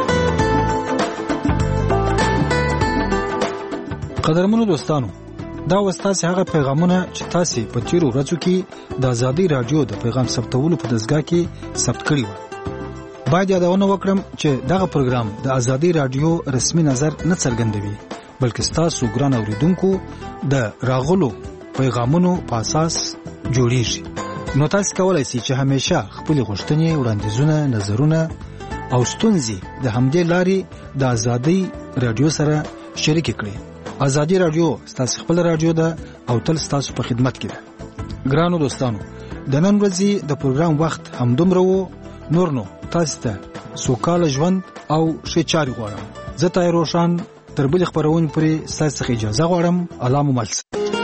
قدرمنو دوستانو، دا وستاسې هغه پیغامونه چې تاسې په تیرو ورځو کې د ازادۍ راډیو د پیغام ثبتولو په دستګاه کې ثبت کړي وو. باید یادونه وکړم چې دغه پروګرام د ازادۍ راډیو رسمي نظر نه څرګندوي، بلکې ستاسو ګران اوریدونکو د راغلو پیغامونو په اساس جوړیږي. نو تاسو کولای شئ چې همیشه خپل غوښتنې، وړاندیزونه، نظرونه او ستونزې د همدې لارې د ازادي رادیو سره شریک کړئ. ازادي رادیو ستاسو خپل رادیو ده او تل ستاسو په خدمت کې ده. ګرانو دوستانو، د نن ورځې د پروګرام وخت همدومره وو. نور نو تاسو ته سوکاله ژوند او ښه چارې غواړم. زه طاهر روشن تر بلې خپرونې پورې ستاسو څخه اجازه غواړم. الله مو مل.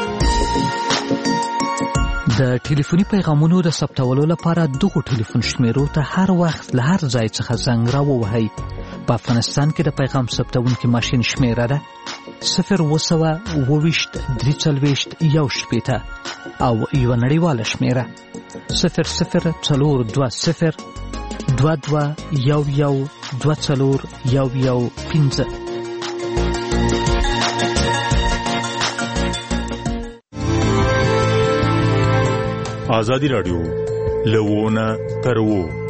د ټلیفوني پیغامونو د ثبتولو لپاره دغه ټلیفون شمیرو ته هر وخت له هر ځای څخه زنګ راووهئ. په افغانستان کې د پیغام ثبتونکي ماشین شمیره ده 0202341 او یو نړیواله شمیره 002022112415. آزادی رادیو لوونه تر وو